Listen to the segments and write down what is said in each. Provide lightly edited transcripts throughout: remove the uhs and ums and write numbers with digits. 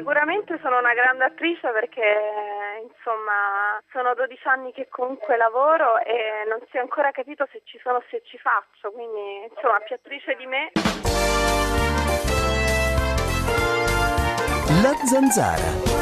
sicuramente sono una grande attrice perché insomma sono 12 anni che comunque lavoro e non si è ancora capito se ci sono, se ci faccio, quindi insomma più attrice di me. La Zanzara.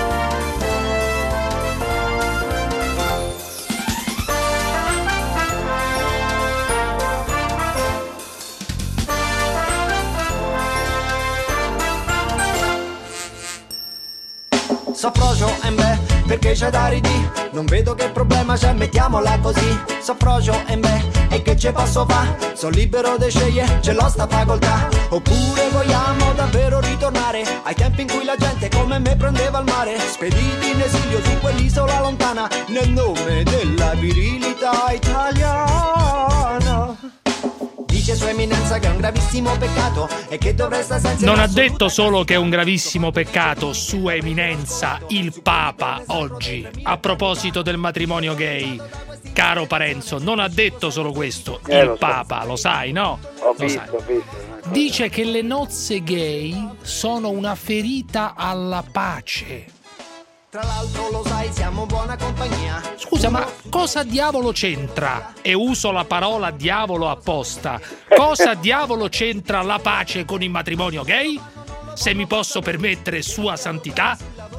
Soffrogio perché c'è da ridì, non vedo che problema c'è, mettiamola così. Soffrogio e che ci posso fa? Sono libero di scegliere, c'è l'osta facoltà. Oppure vogliamo davvero ritornare ai tempi in cui la gente come me prendeva il mare, spediti in esilio su quell'isola lontana, nel nome della virilità italiana. Dice Sua Eminenza che è un gravissimo peccato e che dovreste senza. Non ha detto solo che è un gravissimo peccato, Sua Eminenza, il Papa, oggi, a proposito del matrimonio gay. Caro Parenzo, non ha detto solo questo, il Papa, lo sai, no? Ho visto. Dice che le nozze gay sono una ferita alla pace. Tra l'altro lo sai, siamo buona compagnia. Scusa, ma cosa diavolo c'entra? E uso la parola diavolo apposta. Cosa diavolo c'entra la pace con il matrimonio gay? Se mi posso permettere, Sua Santità?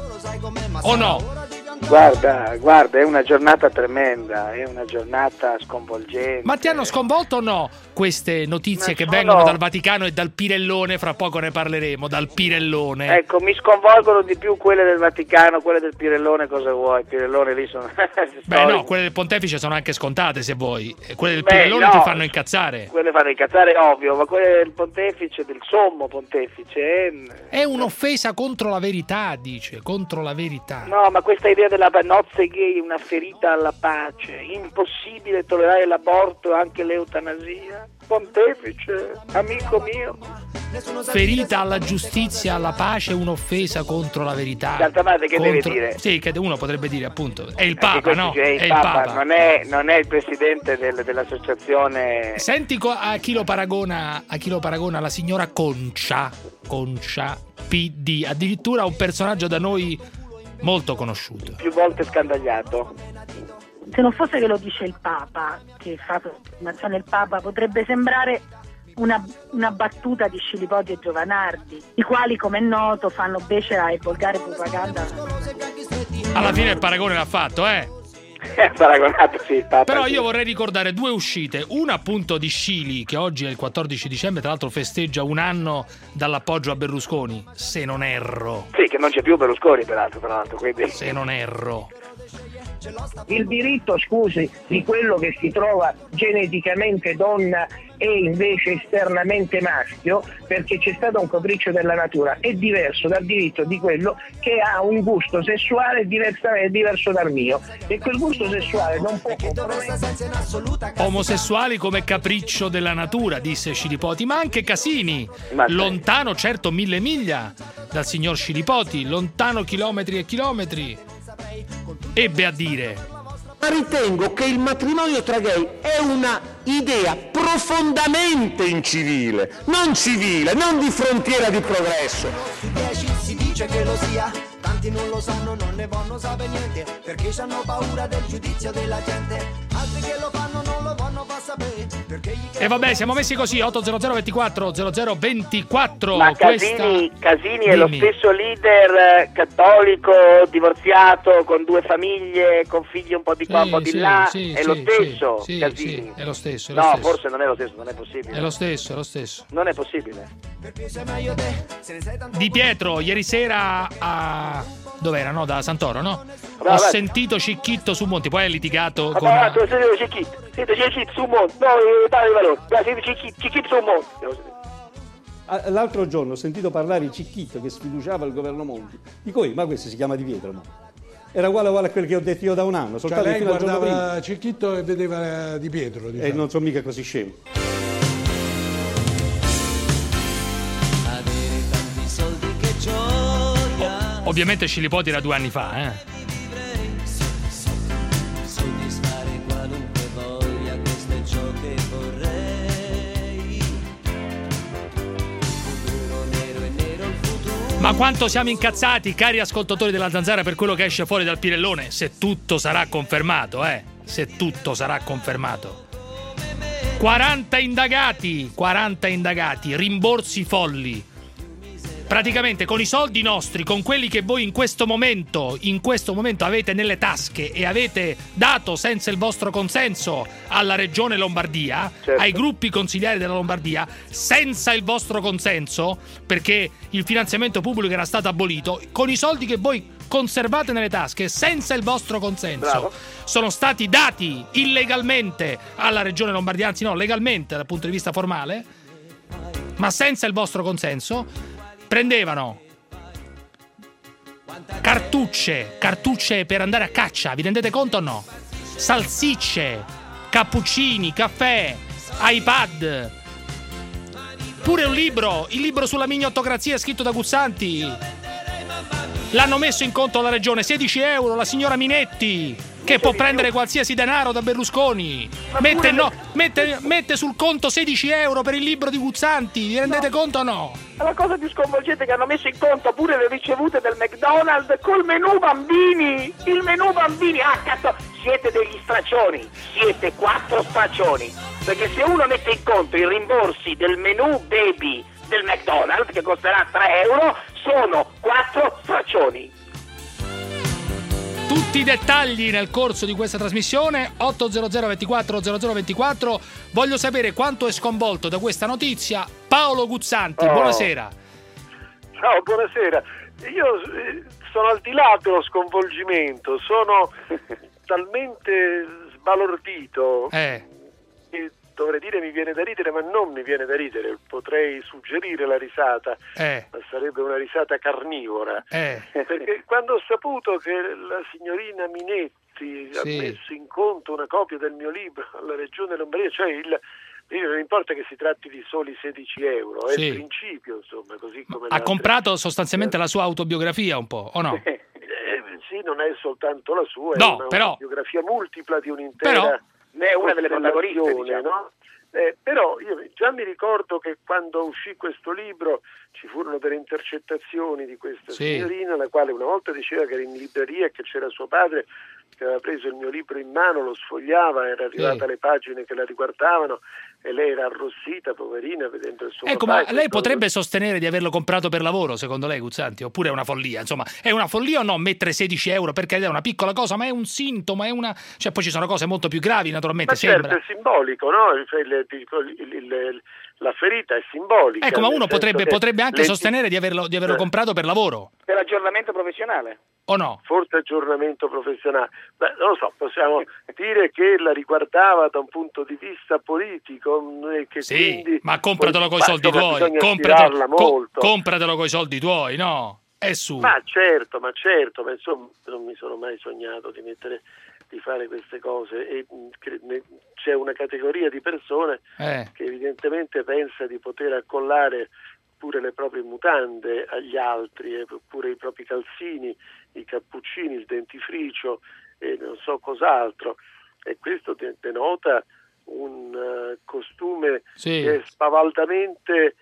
O no? Guarda, è una giornata tremenda, è una giornata sconvolgente. Ma ti hanno sconvolto o no queste notizie che vengono dal Vaticano e dal Pirellone? Fra poco ne parleremo, dal Pirellone. Ecco, mi sconvolgono di più quelle del Vaticano, quelle del Pirellone, cosa vuoi? Il Pirellone lì sono... Beh no, quelle del Pontefice sono anche scontate se vuoi. Quelle del Pirellone ti fanno incazzare. Quelle fanno incazzare, ovvio, ma quelle del Pontefice, del sommo Pontefice... È un'offesa contro la verità, dice, contro la verità. No, ma questa idea della nozze gay, una ferita alla pace, impossibile tollerare l'aborto e anche l'eutanasia. Pontefice, amico mio. Ferita alla giustizia, alla pace, un'offesa contro la verità. D'altra parte che deve dire? Sì, che uno potrebbe dire appunto, è il Papa, no? È il Papa. Non è il presidente dell'associazione. Senti a chi lo paragona la signora Concia PD, addirittura un personaggio da noi molto conosciuto. Più volte scandagliato. Se non fosse che lo dice il Papa, che fa affermazione il Papa, potrebbe sembrare una battuta di Scilipoti e Giovanardi, i quali, come è noto, fanno becera e volgare propaganda. Alla fine il paragone l'ha fatto, paragonato, sì, il Papa. Però io vorrei ricordare due uscite, una appunto di Scili, che oggi è il 14 dicembre, tra l'altro festeggia un anno dall'appoggio a Berlusconi, se non erro. Sì, che non c'è più Berlusconi peraltro, quindi. Se non erro. Il diritto, scusi, di quello che si trova geneticamente donna e invece esternamente maschio, perché c'è stato un capriccio della natura, è diverso dal diritto di quello che ha un gusto sessuale diverso dal mio, e quel gusto sessuale non può omosessuali come capriccio della natura, disse Scilipoti, ma anche Casini, lontano certo 1000 miglia dal signor Scilipoti, lontano chilometri e chilometri, ebbe a dire: ma ritengo che il matrimonio tra gay è una idea profondamente incivile, non di frontiera di progresso. Si dice che lo sia, tanti non lo sanno, non ne vogliono sapere niente, perché hanno paura del giudizio della gente, altri che lo fanno non lo vogliono far sapere. E vabbè, siamo messi così, 800 24 00 24. Ma Casini è lo stesso leader cattolico, divorziato, con 2 famiglie, con figli un po' di qua, un po' di là, è lo stesso Casini. Sì, è lo stesso. No, forse non è lo stesso, non è possibile. È lo stesso. Non è possibile. Di Pietro, ieri sera a... dov'era? No, da Santoro, no? Ho sentito Cicchitto su Monti, poi hai litigato con... Cicchitto su Monti, no, dai valore, Cicchitto su Monti. L'altro giorno ho sentito parlare di Cicchitto che sfiduciava il governo Monti. Dico io, ma questo si chiama Di Pietro, no? Era uguale a quel che ho detto io da un anno, soltanto lei fino al giorno prima. guardava Cicchitto e vedeva Di Pietro, diciamo. E non sono mica così scemo. Ovviamente Scilipoti era 2 anni fa, Ma quanto siamo incazzati, cari ascoltatori della Zanzara, per quello che esce fuori dal Pirellone, se tutto sarà confermato, se tutto sarà confermato. 40 indagati, rimborsi folli. Praticamente con i soldi nostri, con quelli che voi in questo momento avete nelle tasche e avete dato senza il vostro consenso alla Regione Lombardia, certo, ai gruppi consigliari della Lombardia, senza il vostro consenso, perché il finanziamento pubblico era stato abolito, con i soldi che voi conservate nelle tasche senza il vostro consenso, bravo, sono stati dati illegalmente alla Regione Lombardia, anzi no, legalmente dal punto di vista formale, ma senza il vostro consenso. Prendevano cartucce per andare a caccia, vi rendete conto o no? Salsicce, cappuccini, caffè, iPad, pure il libro sulla mignottocrazia scritto da Guzzanti. L'hanno messo in conto alla regione, 16 euro, la signora Minetti, che può prendere qualsiasi denaro da Berlusconi, mette sul conto 16 euro per il libro di Guzzanti, vi rendete conto o no? La cosa più sconvolgente è che hanno messo in conto pure le ricevute del McDonald's col menù bambini, il menù bambini, cazzo, siete degli straccioni, siete 4 straccioni, perché se uno mette in conto i rimborsi del menù baby del McDonald's, che costerà 3 euro, sono 4 straccioni. Tutti i dettagli nel corso di questa trasmissione. 800 24 0024. Voglio sapere quanto è sconvolto da questa notizia Paolo Guzzanti. Buonasera. Ciao, buonasera. Io sono al di là dello sconvolgimento, sono talmente sbalordito che dovrei dire mi viene da ridere, ma non mi viene da ridere. Potrei suggerire la risata, ma sarebbe una risata carnivora, perché quando ho saputo che la signorina Minetti ha messo in conto una copia del mio libro alla Regione Lombardia, cioè non importa che si tratti di soli 16 euro, è il principio, insomma, così come ha comprato sostanzialmente la sua autobiografia un po', o no? Sì, non è soltanto la sua, no, è una biografia multipla di un'intera... è una delle protagoniste, diciamo. No? Però io già mi ricordo che quando uscì questo libro ci furono delle intercettazioni di questa signorina, la quale una volta diceva che era in libreria e che c'era suo padre che aveva preso il mio libro in mano, lo sfogliava, era arrivata alle pagine che la riguardavano e lei era arrossita, poverina, vedendo il suo papà. Ma lei potrebbe sostenere di averlo comprato per lavoro, secondo lei, Guzzanti? Oppure è una follia? Insomma, è una follia o no mettere 16 euro? Perché è una piccola cosa, ma è un sintomo, cioè poi ci sono cose molto più gravi, naturalmente, ma certo, è simbolico, no? La ferita è simbolica. Ecco, ma uno potrebbe anche sostenere di averlo comprato per lavoro. Per aggiornamento professionale. O no? Forse aggiornamento professionale. Beh, non lo so, possiamo dire che la riguardava da un punto di vista politico. Che quindi ma compratelo coi soldi tuoi. Compratelo coi soldi tuoi, no? È su. Ma certo, ma insomma non mi sono mai sognato di fare queste cose, e c'è una categoria di persone che evidentemente pensa di poter accollare pure le proprie mutande agli altri, pure i propri calzini, i cappuccini, il dentifricio e non so cos'altro, e questo denota un costume che è spavaldamente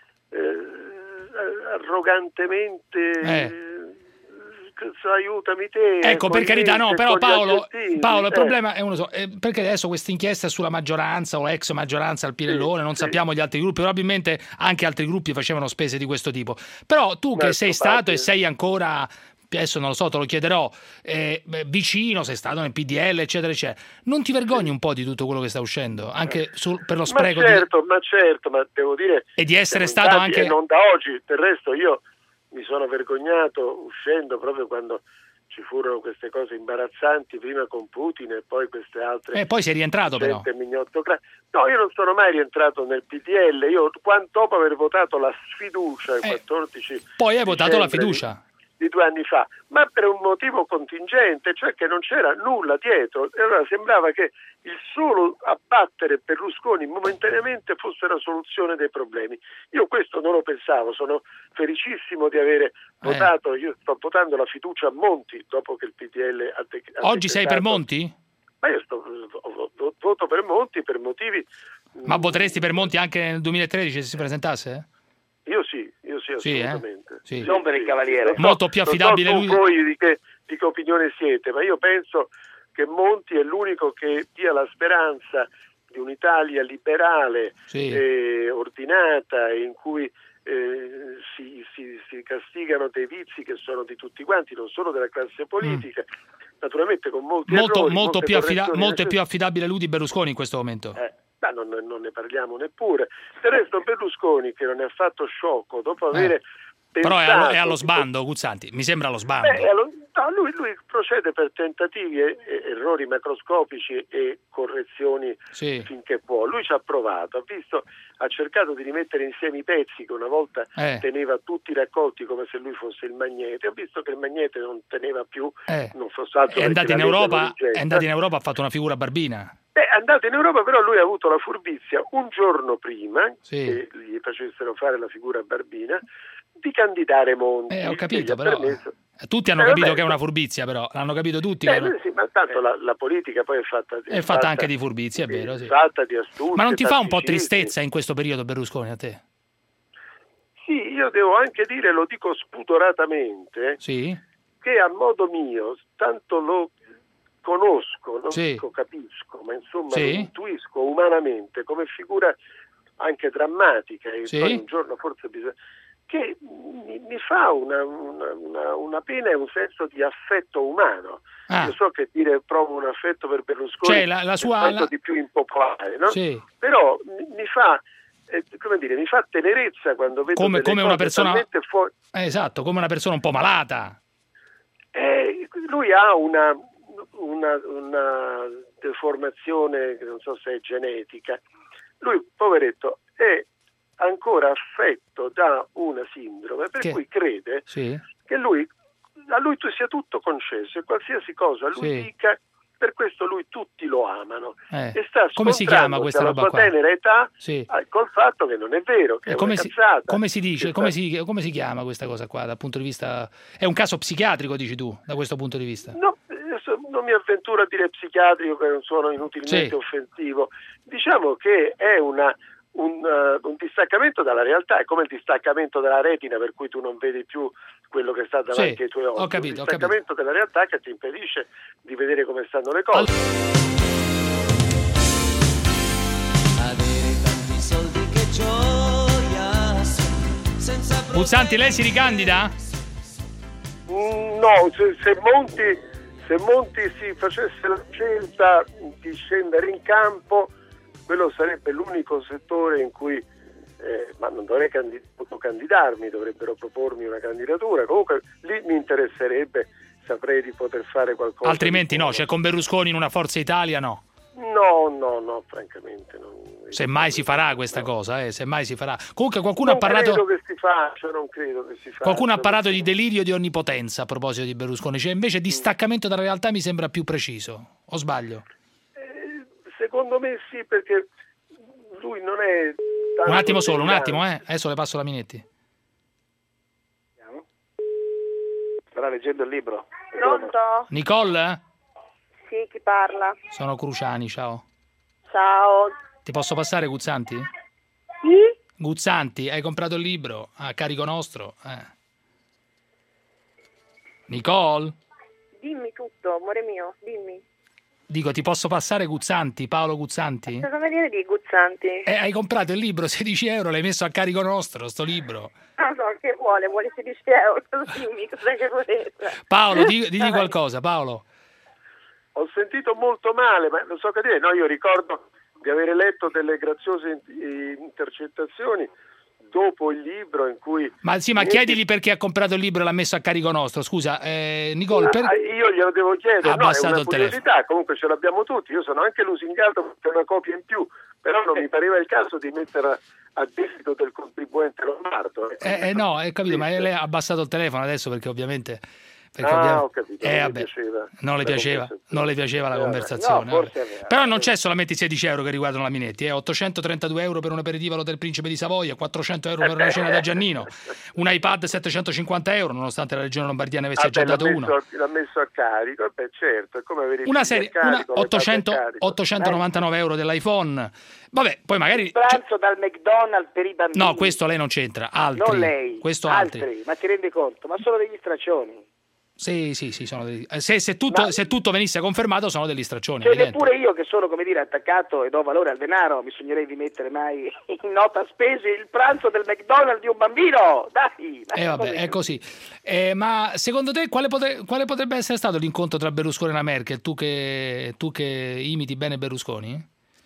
arrogantemente aiutami te. Ecco, per carità, no, però Paolo, il problema è uno perché adesso questa inchiesta è sulla maggioranza o ex maggioranza al Pirellone, non sappiamo gli altri gruppi, probabilmente anche altri gruppi facevano spese di questo tipo. Però tu che sei stato e sei ancora, adesso non lo so, te lo chiederò, vicino, sei stato nel PDL, eccetera, eccetera, non ti vergogni un po' di tutto quello che sta uscendo, anche per lo spreco? Ma certo, ma devo dire... E di essere stato anche... non da oggi, del resto io mi sono vergognato uscendo proprio quando ci furono queste cose imbarazzanti, prima con Putin e poi queste altre... E poi sei rientrato però. No, io non sono mai rientrato nel PDL, io dopo aver votato la sfiducia il 14 poi hai votato la fiducia di 2 anni fa, ma per un motivo contingente, cioè che non c'era nulla dietro, e allora sembrava che il solo abbattere Berlusconi momentaneamente fosse la soluzione dei problemi. Io questo non lo pensavo, sono felicissimo di avere votato, io sto votando la fiducia a Monti dopo che il PDL ha Oggi sei per Monti? Ma io voto per Monti per motivi... Ma voteresti per Monti anche nel 2013 se si presentasse? Io sì, assolutamente. Sì. Non per il Cavaliere. Molto più affidabile lui. lui. Voi di che opinione siete, ma io penso che Monti è l'unico che dia la speranza di un'Italia liberale, ordinata, in cui si castigano dei vizi che sono di tutti quanti, non solo della classe politica, naturalmente con molti errori, molto più affidabile lui di Berlusconi in questo momento. Non ne parliamo neppure. Del resto Berlusconi, che non è affatto sciocco, dopo avere però pensato, è allo sbando, Guzzanti, mi sembra allo sbando. Lui procede per tentativi, errori macroscopici e correzioni finché può. Lui ci ha provato, ha cercato di rimettere insieme i pezzi che una volta teneva tutti raccolti come se lui fosse il Magnete. Ha visto che il Magnete non teneva più, non fosse altro. È andato in Europa, ha fatto una figura barbina. È andato in Europa, però lui ha avuto la furbizia un giorno prima che gli facessero fare la figura barbina di candidare Monti. Ho capito, però tutti hanno capito che è una furbizia, però l'hanno capito tutti. Sì, ma tanto la politica poi è fatta anche di furbizia, è vero. Sì. Fatta di astuzie. Ma non ti fa un po' tristezza in questo periodo Berlusconi a te? Sì, io devo anche dire, lo dico spudoratamente, che a modo mio, tanto lo conosco, non dico capisco, ma insomma lo intuisco umanamente come figura anche drammatica, e poi un giorno forse bisogna, che mi fa una pena e un senso di affetto umano. Io so che provo un affetto per Berlusconi, cioè la sua di più impopolare, no? Però mi fa mi fa tenerezza quando vedo come una persona fuori. Esatto, come una persona un po' malata. Lui ha una deformazione che non so se è genetica. Lui, poveretto, è ancora affetto da una sindrome per cui crede che a lui sia tutto concesso e qualsiasi cosa lui dica, per questo lui tutti lo amano, e sta come si chiama questa roba qua? Alla sua tenera età col fatto che non è vero, che è una cazzata. Come si dice, come si chiama questa cosa qua dal punto di vista, è un caso psichiatrico, dici tu, da questo punto di vista? No, non mi avventuro a dire psichiatrico, che non sono inutilmente offensivo. Diciamo che è un distaccamento dalla realtà, è come il distaccamento dalla retina, per cui tu non vedi più quello che sta davanti ai tuoi occhi. Un distaccamento della realtà che ti impedisce di vedere come stanno le cose. Guzzanti, lei si ricandida? No, se Monti si facesse la scelta di scendere in campo, quello sarebbe l'unico settore in cui ma non dovrei candidarmi, dovrebbero propormi una candidatura. Comunque lì mi interesserebbe, saprei di poter fare qualcosa. Altrimenti no, cioè con Berlusconi in una Forza Italia no. No, francamente non. Semmai si farà questa cosa, semmai si farà. Comunque qualcuno ha parlato. Non credo che si faccia, non credo che si faccia. Qualcuno ha parlato di delirio di onnipotenza a proposito di Berlusconi, cioè invece distaccamento dalla realtà mi sembra più preciso, o sbaglio? Secondo me sì, perché lui non è. Un attimo solo, adesso le passo la Minetti. Starà leggendo il libro. Pronto? Nicole? Sì, chi parla? Sono Cruciani, ciao. Ciao. Ti posso passare, Guzzanti? Sì? Guzzanti, hai comprato il libro a carico nostro? Nicole? Dimmi tutto, amore mio, dimmi. Dico, ti posso passare Guzzanti, Paolo Guzzanti? Cosa vuol dire di Guzzanti? Hai comprato il libro, 16 euro, l'hai messo a carico nostro, sto libro. Non so, che vuole 16 euro, dimmi, cosa che volete. Paolo, digli qualcosa, Paolo. Ho sentito molto male, ma non so che dire. No, io ricordo di avere letto delle graziose intercettazioni dopo il libro in cui... Ma chiedigli perché ha comprato il libro e l'ha messo a carico nostro. Scusa, Nicole... Io glielo devo chiedere, ha abbassato è una il curiosità, telefono. Comunque ce l'abbiamo tutti, io sono anche lusingato per una copia in più, però non mi pareva il caso di mettere a debito del contribuente lombardo. No, hai capito, ma lei ha abbassato il telefono adesso perché ovviamente... Ho capito, non le piaceva la conversazione. No, però non c'è solamente i 16 euro che riguardano la Minetti, 832 euro per un aperitivo all'Hotel Principe di Savoia, 400 euro per una cena da Giannino, un iPad 750 euro, nonostante la Regione Lombardia ne avesse già dato uno. L'ha messo a carico, certo, è come avere una serie, 899 euro dell'iPhone. Vabbè, poi magari il pranzo dal McDonald's per i bambini. No, questo lei non c'entra, altri. Non lei, questo altri. Ma ti rendi conto? Ma sono degli straccioni. Sì, sono degli... se tutto venisse confermato sono degli straccioni. Cioè, neppure io che sono, come dire, attaccato e do valore al denaro, mi sognerei di mettere mai in nota spese il pranzo del McDonald's di un bambino. Dai! Vabbè, è così. Ma secondo te quale potrebbe essere stato l'incontro tra Berlusconi e la Merkel? Tu che imiti bene Berlusconi?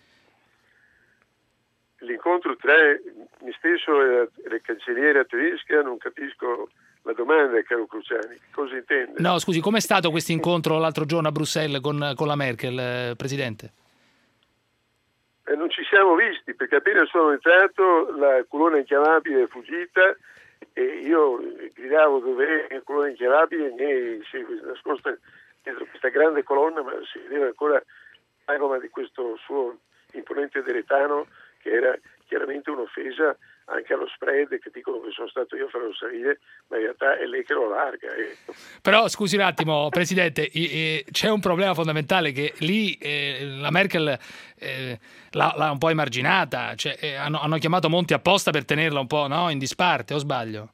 L'incontro tra me stesso e la cancelliera tedesca, non capisco la domanda, caro Cruciani, cosa intende? No, scusi, com'è stato questo incontro l'altro giorno a Bruxelles con la Merkel, Presidente? Non ci siamo visti, perché appena sono entrato la colonna inchiamabile è fuggita e io gridavo dov'è la colonna inchiamabile e si è nascosta dietro questa grande colonna, ma si vedeva ancora l'agoma di questo suo imponente deretano, che era chiaramente un'offesa anche allo spread, che dicono che sono stato io a farlo salire, ma in realtà è lei che lo larga. Però scusi un attimo, Presidente, c'è un problema fondamentale, che lì la Merkel l'ha un po' emarginata, cioè, hanno chiamato Monti apposta per tenerla un po', no, in disparte, o sbaglio?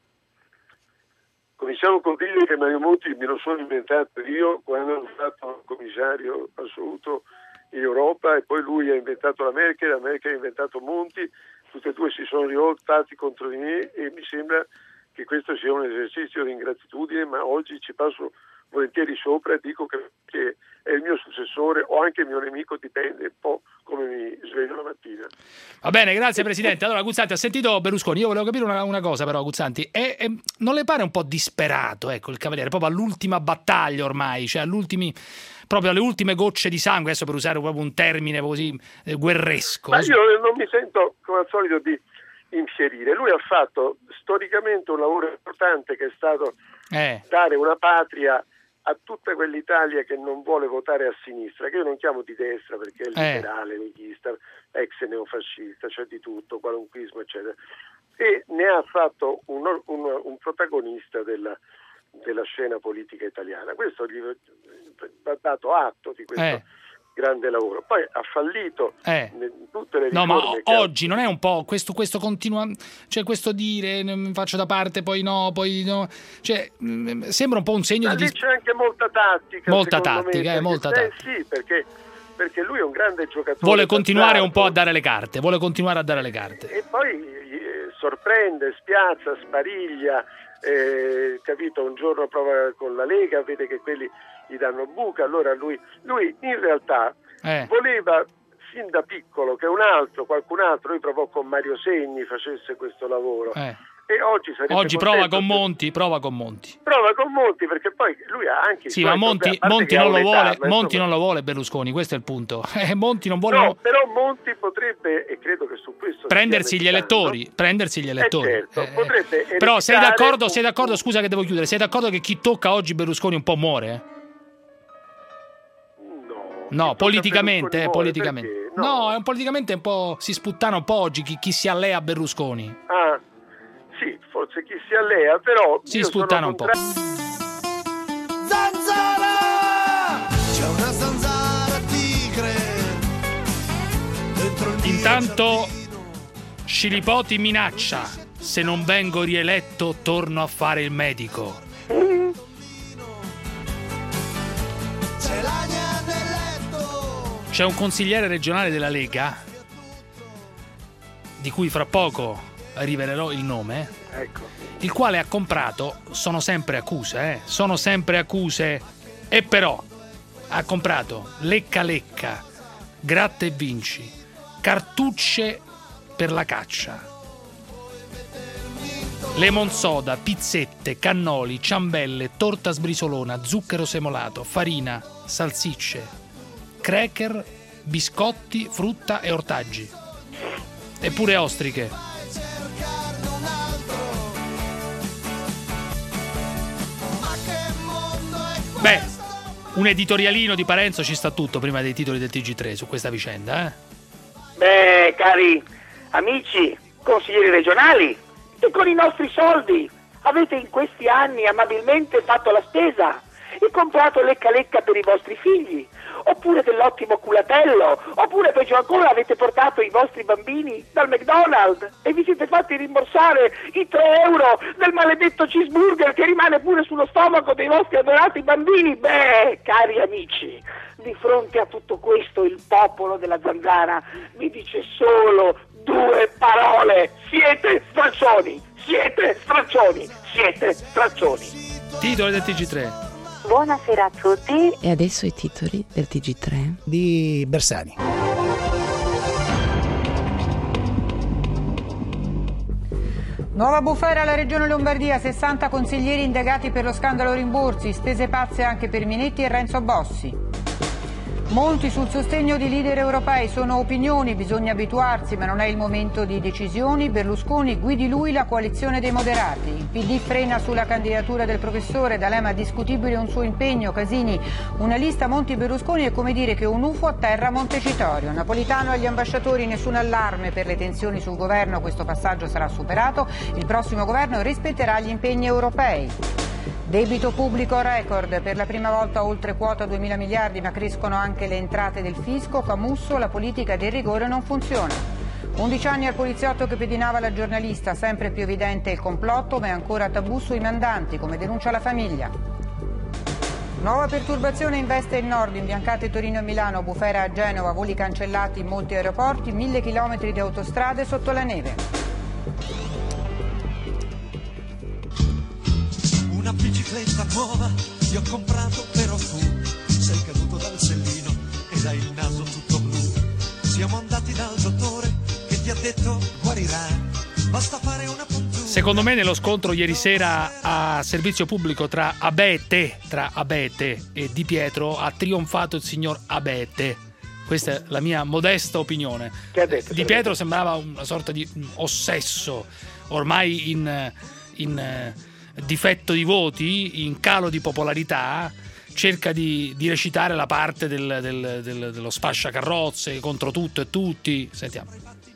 Cominciamo con dire che Mario Monti me lo sono inventato io quando hanno fatto commissario assoluto in Europa, e poi lui ha inventato la Merkel ha inventato Monti, tutti e due si sono rivoltati contro di me e mi sembra che questo sia un esercizio di ingratitudine, ma oggi ci passo volentieri sopra e dico che è il mio successore o anche il mio nemico, dipende un po' come mi sveglio la mattina. Va bene, grazie Presidente. Allora Guzzanti, ha sentito Berlusconi, io volevo capire una cosa però, Guzzanti, non le pare un po' disperato, ecco, il Cavaliere, proprio all'ultima battaglia ormai, cioè proprio alle ultime gocce di sangue, adesso per usare proprio un termine così guerresco. Ma io non mi sento, come al solito, di infierire. Lui ha fatto storicamente un lavoro importante, che è stato dare una patria a tutta quell'Italia che non vuole votare a sinistra, che io non chiamo di destra perché è liberale, leghista, ex neofascista, c'è di tutto, qualunquismo, eccetera. E ne ha fatto un protagonista della scena politica italiana. Questo gli va dato atto di questo grande lavoro. Poi ha fallito in tutte le riforme. No, ma oggi non è un po' questo continua, cioè questo dire mi faccio da parte, poi no, cioè sembra un po' un segno ma di... lì c'è anche molta tattica. Molta tattica. Sì, perché lui è un grande giocatore. Vuole continuare un po' a dare le carte, E poi sorprende, spiazza, spariglia, capito? Un giorno prova con la Lega, vede che quelli gli danno buca, allora lui in realtà voleva fin da piccolo che qualcun altro, lui provò con Mario Segni, facesse questo lavoro. E oggi prova con Monti perché poi lui ha anche ma Monti non lo vuole Berlusconi, questo è il punto. Monti non vuole. No, però Monti potrebbe, e credo che su questo prendersi gli elettori. Certo, potrebbe. Però sei d'accordo, scusa che devo chiudere, sei d'accordo che chi tocca oggi Berlusconi un po' muore? No, politicamente. No, politicamente un po' si sputtana un po' oggi chi si allea a Berlusconi. Sì, forse chi si allea, però si sputtana un po'. Zanzara! C'è una zanzara tigre dentro il Intanto Scilipoti minaccia: se non vengo rieletto torno a fare il medico. C'è un consigliere regionale della Lega, di cui fra poco rivelerò il nome, il quale ha comprato, sono sempre accuse, e però ha comprato lecca, gratta e vinci, cartucce per la caccia, lemon soda, pizzette, cannoli, ciambelle, torta sbrisolona, zucchero semolato, farina, salsicce, cracker, biscotti, frutta e ortaggi, e pure ostriche. Beh, un editorialino di Parenzo ci sta tutto prima dei titoli del TG3 su questa vicenda, Beh, cari amici, consiglieri regionali, e con i nostri soldi avete in questi anni amabilmente fatto la spesa e comprato lecca per i vostri figli, oppure dell'ottimo culatello, oppure peggio ancora avete portato i vostri bambini dal McDonald's e vi siete fatti rimborsare i 3 euro del maledetto cheeseburger che rimane pure sullo stomaco dei vostri adorati bambini. Beh, cari amici, di fronte a tutto questo il popolo della Zanzara vi dice solo 2 parole: siete straccioni, siete straccioni, siete straccioni. Titolo del TG3. Buonasera a tutti. E adesso i titoli del TG3 di Bersani. Nuova bufera alla Regione Lombardia, 60 consiglieri indagati per lo scandalo rimborsi, spese pazze anche per Minetti e Renzo Bossi. Monti sul sostegno di leader europei, sono opinioni, bisogna abituarsi, ma non è il momento di decisioni. Berlusconi guidi lui la coalizione dei moderati. Il PD frena sulla candidatura del professore, D'Alema discutibile un suo impegno. Casini, una lista Monti-Berlusconi è come dire che un UFO atterra a Montecitorio. Napolitano agli ambasciatori, nessun allarme per le tensioni sul governo, questo passaggio sarà superato. Il prossimo governo rispetterà gli impegni europei. Debito pubblico record, per la prima volta oltre quota 2.000 miliardi, ma crescono anche le entrate del fisco. Camusso, la politica del rigore non funziona. 11 anni al poliziotto che pedinava la giornalista, sempre più evidente il complotto, ma è ancora tabù sui mandanti, come denuncia la famiglia. Nuova perturbazione investe il nord, imbiancate Torino e Milano, bufera a Genova, voli cancellati in molti aeroporti, 1.000 chilometri di autostrade sotto la neve. Una bicicletta nuova ti ho comprato, però tu sei caduto dal sellino ed hai il naso tutto blu. Siamo andati dal dottore che ti ha detto guarirai, basta fare una puntura. Secondo me nello scontro ieri sera a servizio pubblico tra Abete e Di Pietro ha trionfato il signor Abete. Questa è la mia modesta opinione. Che ha detto? Di Pietro sembrava una sorta di ossesso, ormai in difetto di voti, in calo di popolarità, cerca di recitare la parte dello sfasciacarrozze contro tutto e tutti. Sentiamo.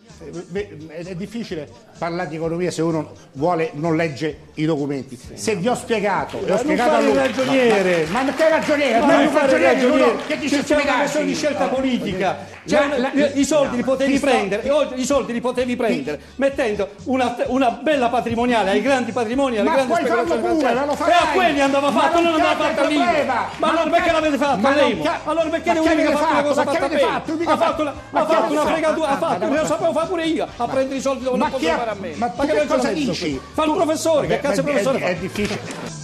È difficile parlare di economia se uno non legge i documenti. Se vi ho spiegato e ho spiegato a lui, ragioniere. Ma che ragioniere? Ma non fare ragioniere, che dice c'è una questione di scelta politica. I soldi li potevi prendere, mettendo una bella patrimoniale ai grandi patrimoni, alle grandi speculazioni finanziarie, e a quelli andava fatto, non andava fatto l'IVA. Ma allora perché l'avete fatto? Allora perché ne avete fatto una cosa fatta bene? Ha fatto una fregatura, lo sapevo fare pure io, a prendere i soldi dove non posso fare a me. Ma che cosa dici? Fa il professore, che cazzo il professore fa? È difficile.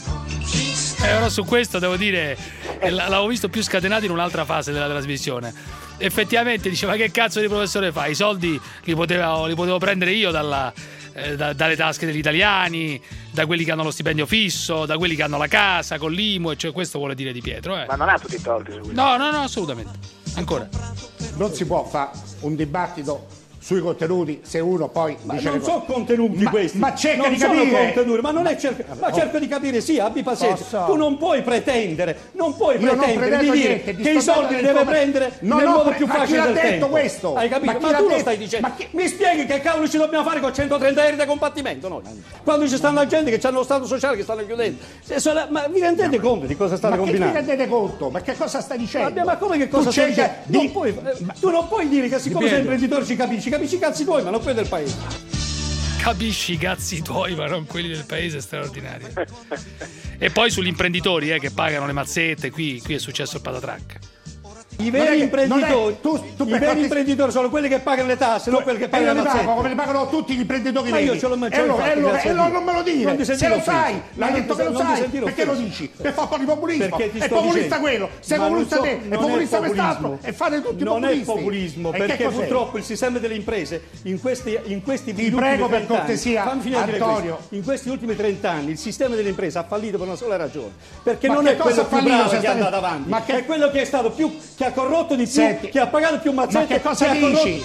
Però su questo devo dire, l'avevo visto più scatenato in un'altra fase della trasmissione. Effettivamente dice: ma che cazzo di professore fa? I soldi li potevo prendere io dalle tasche degli italiani, da quelli che hanno lo stipendio fisso, da quelli che hanno la casa con l'IMU, e cioè questo vuole dire Di Pietro. Ma non ha tutti i soldi su questo. No, assolutamente. Ancora. Non si può fare un dibattito sui contenuti se uno poi dice non sono contenuti questi, ma cerca di capire, ma non è cerco di capire, sì, abbi pazienza. Tu non puoi pretendere di dire che i soldi li deve prendere nel modo più facile del tempo. Questo? Hai capito? Ma tu lo stai dicendo. Mi spieghi che cavolo ci dobbiamo fare con 130 euro di combattimento noi? Quando ci stanno la gente che hanno lo stato sociale che stanno chiudendo. Ma vi rendete conto di cosa state combinando? Ma che vi rendete conto? Ma che cosa stai dicendo? Ma come che cosa stai dicendo? Tu non puoi dire che siccome sei imprenditore ci capisci i cazzi tuoi, ma non quelli del paese. Capisci i cazzi tuoi, ma non quelli del paese, è straordinario. E poi sugli imprenditori che pagano le mazzette, qui è successo il patatrac. I veri imprenditori sono quelli che pagano le tasse, non quelli che pagano le mazzette. Come le pagano tutti gli imprenditori. Ma io ce l'ho e non me lo dire. Se lo sai, l'hai detto che lo sai, perché offeso. Lo dici? Per fare un po' di populismo. È populista quello, sei populista te, è populista quest'altro, e fate tutti i populisti. Non è populismo, perché purtroppo il sistema delle imprese in questi ti prego per cortesia, Antonio, in questi ultimi 30 anni il sistema delle imprese ha fallito per una sola ragione, perché non è quello più bravo che è andato avanti, ma è quello che è stato più, che ha corrotto di più, che ha pagato più mazzette. Ma che cosa dici?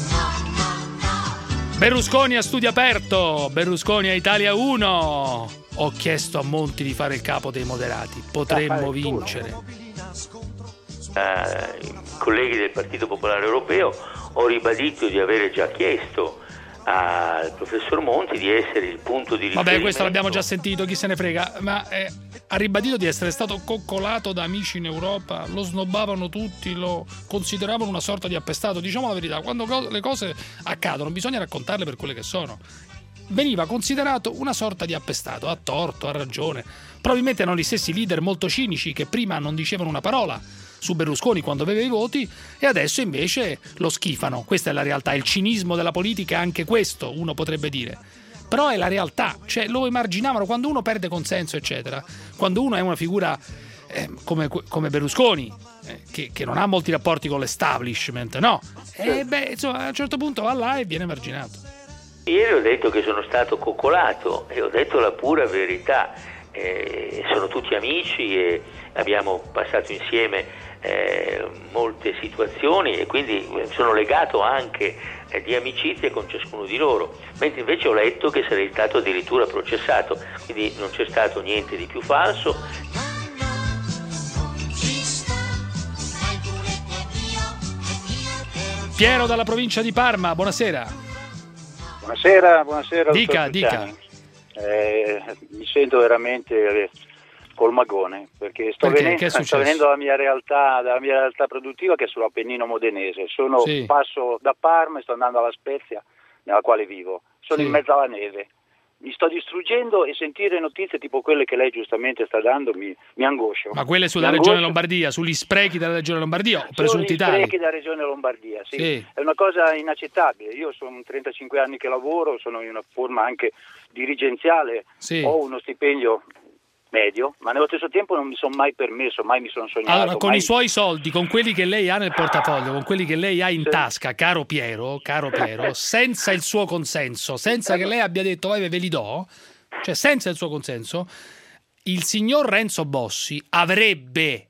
Berlusconi a studio aperto, Berlusconi a Italia 1. ho chiesto a Monti di fare il capo dei moderati. Potremmo vincere. Colleghi del Partito Popolare Europeo, ho ribadito di avere già chiesto al professor Monti di essere il punto di riferimento. Vabbè, questo l'abbiamo già sentito, chi se ne frega, ma ha ribadito di essere stato coccolato da amici in Europa, lo snobbavano tutti, lo consideravano una sorta di appestato. Diciamo la verità, quando le cose accadono bisogna raccontarle per quelle che sono. Veniva considerato una sorta di appestato, ha torto, ha ragione. Probabilmente erano gli stessi leader molto cinici che prima non dicevano una parola su Berlusconi quando aveva i voti e adesso invece lo schifano. Questa è la realtà, il cinismo della politica è anche questo, uno potrebbe dire. Però è la realtà, cioè lo emarginavano quando uno perde consenso, eccetera. Quando uno è una figura come Berlusconi, che non ha molti rapporti con l'establishment, no? Insomma, a un certo punto va là e viene emarginato. Ieri ho detto che sono stato coccolato e ho detto la pura verità. Sono tutti amici e abbiamo passato insieme molte situazioni e quindi sono legato anche di amicizie con ciascuno di loro, mentre invece ho letto che sarei stato addirittura processato, quindi non c'è stato niente di più falso. Piero dalla provincia di Parma, buonasera. Buonasera. Dica. Mi sento veramente col magone perché sto venendo dalla mia realtà produttiva che è sull'Appennino modenese. Passo da Parma e sto andando alla Spezia nella quale vivo. Sono in mezzo alla neve. Mi sto distruggendo e sentire notizie tipo quelle che lei giustamente sta dando mi angoscia. Ma quelle sulla regione Lombardia, sugli sprechi della regione Lombardia o presunti tali? Sugli sprechi della regione Lombardia, sì. È una cosa inaccettabile. Io sono 35 anni che lavoro, sono in una forma anche dirigenziale, ho uno stipendio medio, ma nello stesso tempo non mi sono mai permesso, mai mi sono sognato. Allora, con i suoi soldi, con quelli che lei ha nel portafoglio, con quelli che lei ha in tasca, caro Piero, senza il suo consenso, senza che lei abbia detto vai ve li do, cioè senza il suo consenso, il signor Renzo Bossi avrebbe,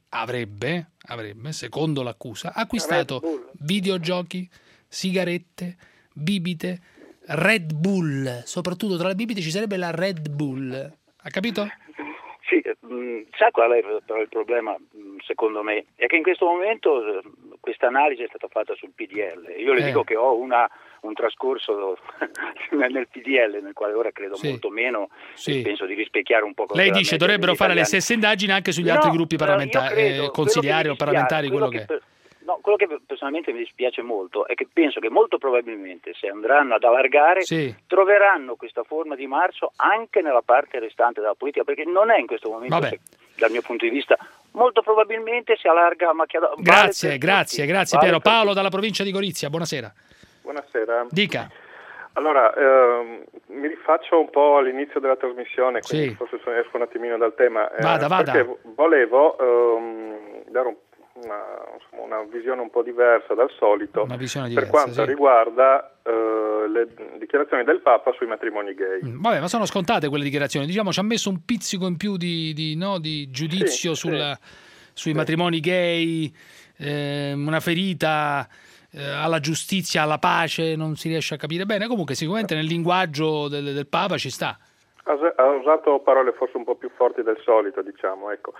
secondo l'accusa, acquistato videogiochi, sigarette, bibite, Red Bull, soprattutto tra le bibite ci sarebbe la Red Bull, ha capito? Sì, sa qual è però il problema secondo me? È che in questo momento questa analisi è stata fatta sul PDL. Io le dico che ho un trascorso nel PDL nel quale ora credo molto meno e penso di rispecchiare un po'. Lei dice dovrebbero fare le stesse indagini anche sugli altri gruppi parlamentari, consigliari o parlamentari, quello che è. No, quello che personalmente mi dispiace molto è che penso che molto probabilmente se andranno ad allargare troveranno questa forma di marcio anche nella parte restante della politica, perché non è in questo momento, dal mio punto di vista, molto probabilmente si allarga a macchia d'olio. Grazie Piero. Paolo dalla provincia di Gorizia, buonasera. Buonasera. Dica. Allora, mi rifaccio un po' all'inizio della trasmissione, quindi forse esco un attimino dal tema. Vada. Perché volevo dare una visione un po' diversa dal solito per quanto riguarda le dichiarazioni del Papa sui matrimoni gay. Vabbè, ma sono scontate quelle dichiarazioni, diciamo ci ha messo un pizzico in più di giudizio sui matrimoni gay, una ferita alla giustizia, alla pace, non si riesce a capire bene, comunque sicuramente nel linguaggio del Papa ci sta. Ha usato parole forse un po' più forti del solito, diciamo, ecco.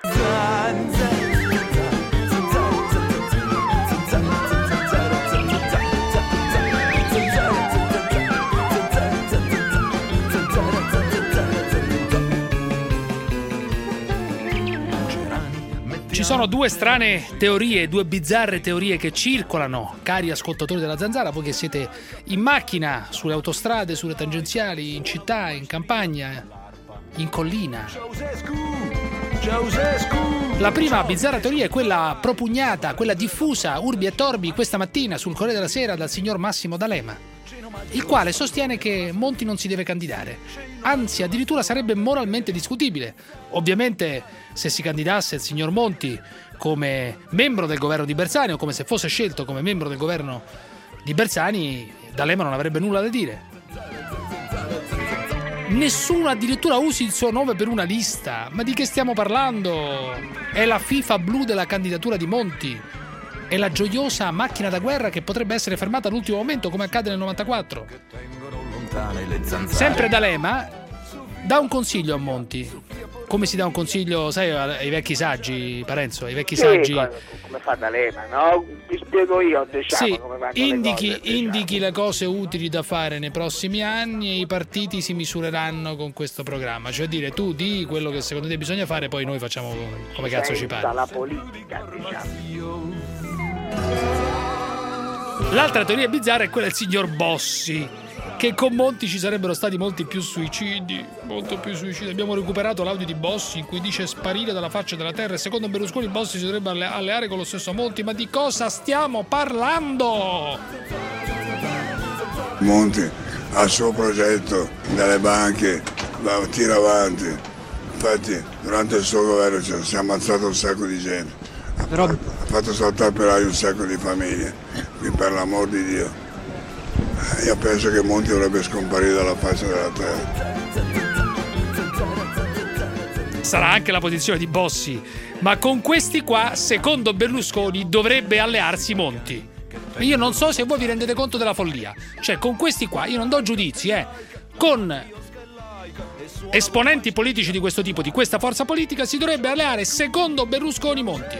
Ci sono due strane teorie, due bizzarre teorie che circolano, cari ascoltatori della Zanzara, voi che siete in macchina, sulle autostrade, sulle tangenziali, in città, in campagna, in collina. La prima bizzarra teoria è quella propugnata, quella diffusa urbi e torbi questa mattina sul Corriere della Sera dal signor Massimo D'Alema, il quale sostiene che Monti non si deve candidare, anzi addirittura sarebbe moralmente discutibile. Ovviamente se si candidasse il signor Monti come membro del governo di Bersani o come se fosse scelto come membro del governo di Bersani, D'Alema non avrebbe nulla da dire. Nessuno addirittura usi il suo nome per una lista. Ma di che stiamo parlando? È la FIFA blu della candidatura di Monti. È la gioiosa macchina da guerra che potrebbe essere fermata all'ultimo momento, come accade nel 94. Sempre D'Alema dà un consiglio a Monti. Come si dà un consiglio, sai, ai vecchi saggi, Parenzo, ai vecchi saggi? Come fa D'Alema, no? Vi spiego io, diciamo, sì, come vanno indichi le cose utili da fare nei prossimi anni e i partiti si misureranno con questo programma. Cioè dire, tu di quello che secondo te bisogna fare, poi noi facciamo come cazzo ci pare. La politica, diciamo. L'altra teoria bizzarra è quella del signor Bossi, che con Monti ci sarebbero stati molto più suicidi. Abbiamo recuperato l'audio di Bossi in cui dice sparire dalla faccia della terra e secondo Berlusconi Bossi si dovrebbe alleare con lo stesso Monti. Ma di cosa stiamo parlando? Monti ha il suo progetto dalle banche, tira avanti. Infatti durante il suo governo si è ammazzato un sacco di gente. Ha fatto saltare per aria un sacco di famiglie. Quindi per l'amor di Dio, io penso che Monti dovrebbe scomparire dalla faccia della terra. Sarà anche la posizione di Bossi, ma con questi qua, secondo Berlusconi, dovrebbe allearsi Monti. Io non so se voi vi rendete conto della follia. Cioè, con questi qua, io non do giudizi, con esponenti politici di questo tipo, di questa forza politica, si dovrebbe alleare, secondo Berlusconi, Monti.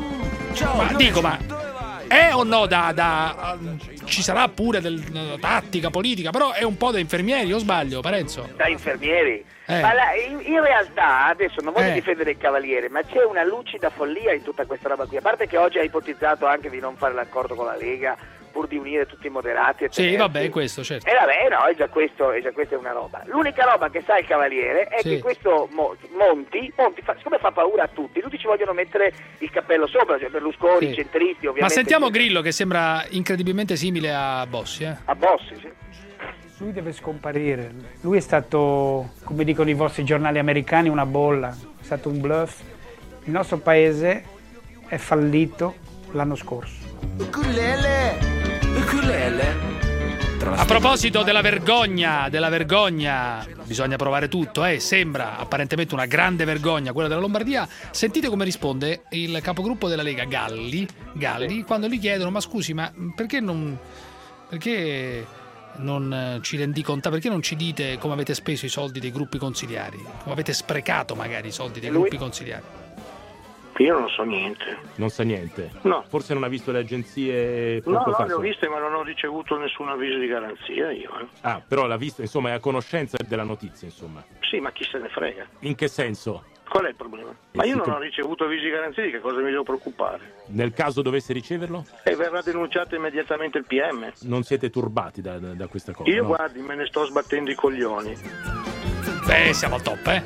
Ma è o no ci sarà pure della tattica politica, però è un po' da infermieri, o sbaglio, Parenzo? Da infermieri? Ma in realtà, adesso non voglio difendere il Cavaliere, ma c'è una lucida follia in tutta questa roba qui. A parte che oggi ha ipotizzato anche di non fare l'accordo con la Lega, pur di unire tutti i moderati e sì, vabbè, questo, certo. No, è già questo è una roba. L'unica roba che sa il Cavaliere è che questo Monti siccome fa paura a tutti ci vogliono mettere il cappello sopra, cioè Berlusconi, centristi, ovviamente. Ma sentiamo Grillo, che sembra incredibilmente simile a Bossi, A Bossi, sì. Lui deve scomparire. Lui è stato, come dicono i vostri giornali americani, una bolla, è stato un bluff. Il nostro paese è fallito l'anno scorso. A proposito della vergogna, bisogna provare tutto, sembra apparentemente una grande vergogna quella della Lombardia. Sentite come risponde il capogruppo della Lega Galli, quando gli chiedono: ma scusi, ma perché non ci rendicontate, perché non ci dite come avete speso i soldi dei gruppi consiliari, come avete sprecato magari i soldi dei gruppi consiliari? Io non so niente. Non sa niente? No. Forse non ha visto le agenzie? No, le ho viste, ma non ho ricevuto nessun avviso di garanzia io. Ah, però l'ha visto, insomma, è a conoscenza della notizia, insomma. Sì, ma chi se ne frega. In che senso? Qual è il problema? Ma io non ho ricevuto avvisi di garanzia, di che cosa mi devo preoccupare? Nel caso dovesse riceverlo? E verrà denunciato immediatamente il PM. Non siete turbati da questa cosa? Io, no? Guardi, me ne sto sbattendo i coglioni. Beh, siamo al top,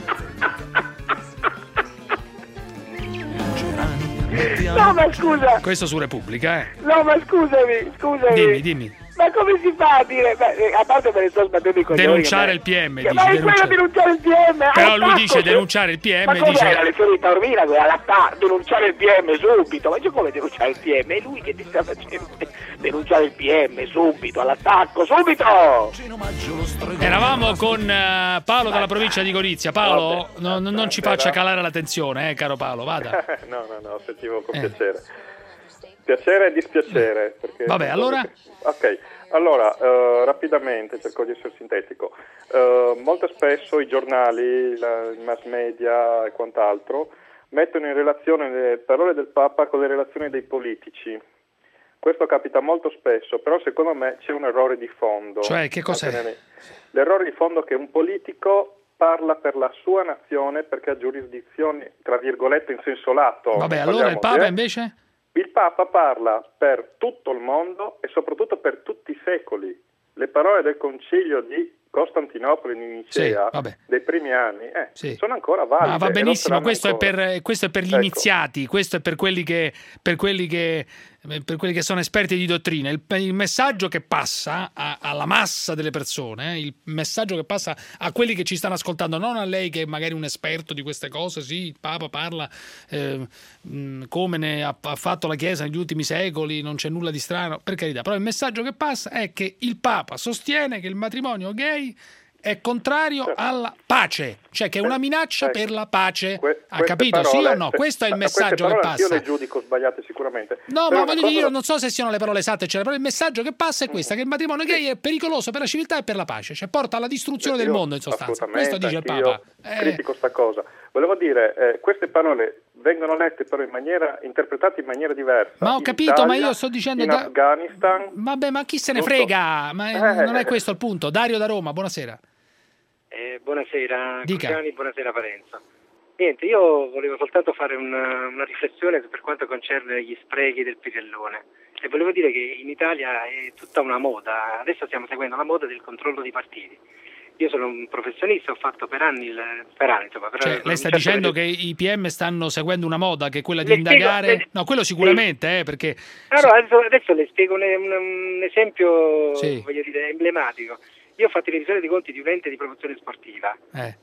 No, ma scusa. Questo su Repubblica, No, ma scusami. Dimmi. Ma come si fa a dire? A parte me ne sto sbattendo i coglioni. Denunciare il PM, dice. Ma è quello denunciare il PM. Però lui dice denunciare il PM. Ma com'è la lezione di Taormina quella? Denunciare il PM subito. Ma io come denunciare il PM? È lui che ti sta facendo denunciare il PM subito, all'attacco, subito! Eravamo con Paolo dalla provincia di Gorizia. Paolo, non ci faccia calare la tensione, caro Paolo, vada. No, sentivo con piacere. Piacere e dispiacere. Perché vabbè, allora? Ok, allora, rapidamente, cerco di essere sintetico. Molto spesso i giornali, i mass media e quant'altro mettono in relazione le parole del Papa con le relazioni dei politici. Questo capita molto spesso, però secondo me c'è un errore di fondo. Cioè, che cos'è? L'errore di fondo è che un politico parla per la sua nazione perché ha giurisdizione, tra virgolette, in senso lato. Vabbè, allora il Papa invece? Il Papa parla per tutto il mondo e soprattutto per tutti i secoli. Le parole del Concilio di Costantinopoli in Nicea dei primi anni sono ancora valide. Ma va benissimo, questo è per gli iniziati, questo è per quelli che sono esperti di dottrina. Il messaggio che passa alla massa delle persone, il messaggio che passa a quelli che ci stanno ascoltando, non a lei che è magari un esperto di queste cose. Sì, il Papa parla come ne ha fatto la Chiesa negli ultimi secoli, non c'è nulla di strano, per carità, però il messaggio che passa è che il Papa sostiene che il matrimonio gay è contrario alla pace, cioè che è una minaccia per la pace. Ha capito? Sì o no? Questo è il messaggio che passa. Io le giudico sbagliate sicuramente. No, ma voglio dire, io non so se siano le parole esatte, però il messaggio che passa è questo, che il matrimonio gay è pericoloso per la civiltà e per la pace, cioè porta alla distruzione del mondo in sostanza. Questo dice il Papa. Critico sta cosa. Volevo dire, queste parole vengono lette però interpretate in maniera diversa. Ma ho capito, Italia, ma io sto dicendo in Afghanistan. Vabbè, ma chi se ne frega? Ma non è questo il punto. Dario da Roma, buonasera. Buonasera Cruciani, buonasera Parenzo. Niente, io volevo soltanto fare una riflessione per quanto concerne gli sprechi del Pirellone e volevo dire che in Italia è tutta una moda, adesso stiamo seguendo la moda del controllo dei partiti. Io sono un professionista, ho fatto per anni cioè, lei sta dicendo che i PM stanno seguendo una moda che è quella di indagare? No, quello sicuramente, perché... Adesso le spiego un esempio, voglio dire, emblematico. Io ho fatto il revisore dei conti di un ente di promozione sportiva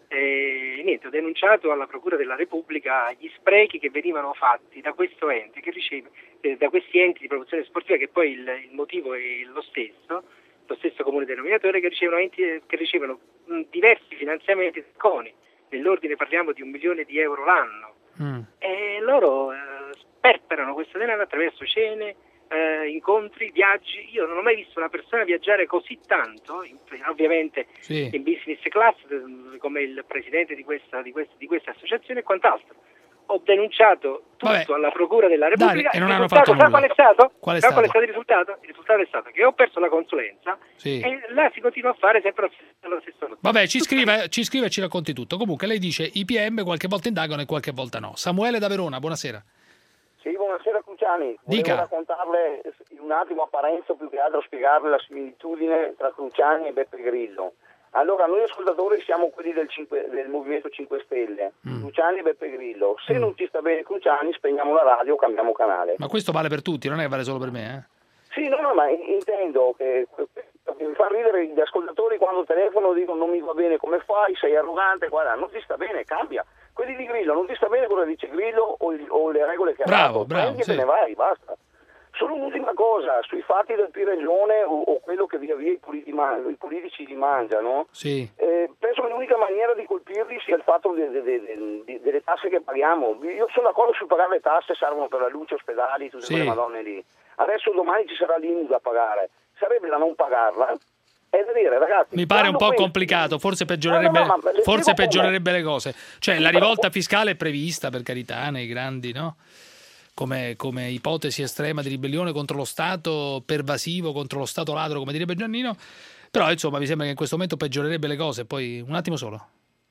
e niente, ho denunciato alla Procura della Repubblica gli sprechi che venivano fatti da questo ente, che riceve, da questi enti di promozione sportiva, che poi il motivo è lo stesso comune denominatore, che ricevono diversi finanziamenti da CONI, nell'ordine parliamo di 1 milione di euro l'anno, e loro sperperano questo denaro attraverso cene, incontri, viaggi. Io non ho mai visto una persona viaggiare così tanto, ovviamente in business class, come il presidente di questa associazione e quant'altro. Ho denunciato tutto alla Procura della Repubblica e non hanno fatto nulla. Qual è stato il risultato? Il risultato è stato che ho perso la consulenza e là si continua a fare sempre lo stesso. Vabbè, ci scrive e ci racconti tutto. Comunque lei dice i PM qualche volta indagano e qualche volta no. Samuele da Verona, buonasera. Sì, buonasera Cruciani. Volevo raccontarle un attimo a Parenzo, più che altro spiegarle la similitudine tra Cruciani e Beppe Grillo. Allora, noi ascoltatori siamo quelli del Movimento 5 Stelle, Cruciani e Beppe Grillo. Se non ci sta bene Cruciani, spegniamo la radio o cambiamo canale. Ma questo vale per tutti, non è che vale solo per me, Sì, no, ma intendo che mi fa ridere gli ascoltatori quando telefono dicono non mi va bene come fai, sei arrogante, guarda, non ti sta bene, cambia. Quelli di Grillo, non ti sta bene cosa dice Grillo o le regole che ha dato, prendi e te ne vai, basta. Solo un'ultima cosa, sui fatti del Pirellone o quello che via via i politici li mangiano, penso che l'unica maniera di colpirli sia il fatto delle tasse che paghiamo. Io sono d'accordo sul pagare le tasse, servono per la luce, ospedali, tutte quelle madonne lì. Adesso domani ci sarà l'IMU da pagare, sarebbe da non pagarla. È da dire, ragazzi, mi pare un po' complicato, forse peggiorerebbe le cose. Cioè la rivolta fiscale è prevista, per carità, nei grandi, no? Come ipotesi estrema di ribellione contro lo Stato pervasivo, contro lo Stato ladro, come direbbe Giannino. Però insomma mi sembra che in questo momento peggiorerebbe le cose. Poi un attimo solo.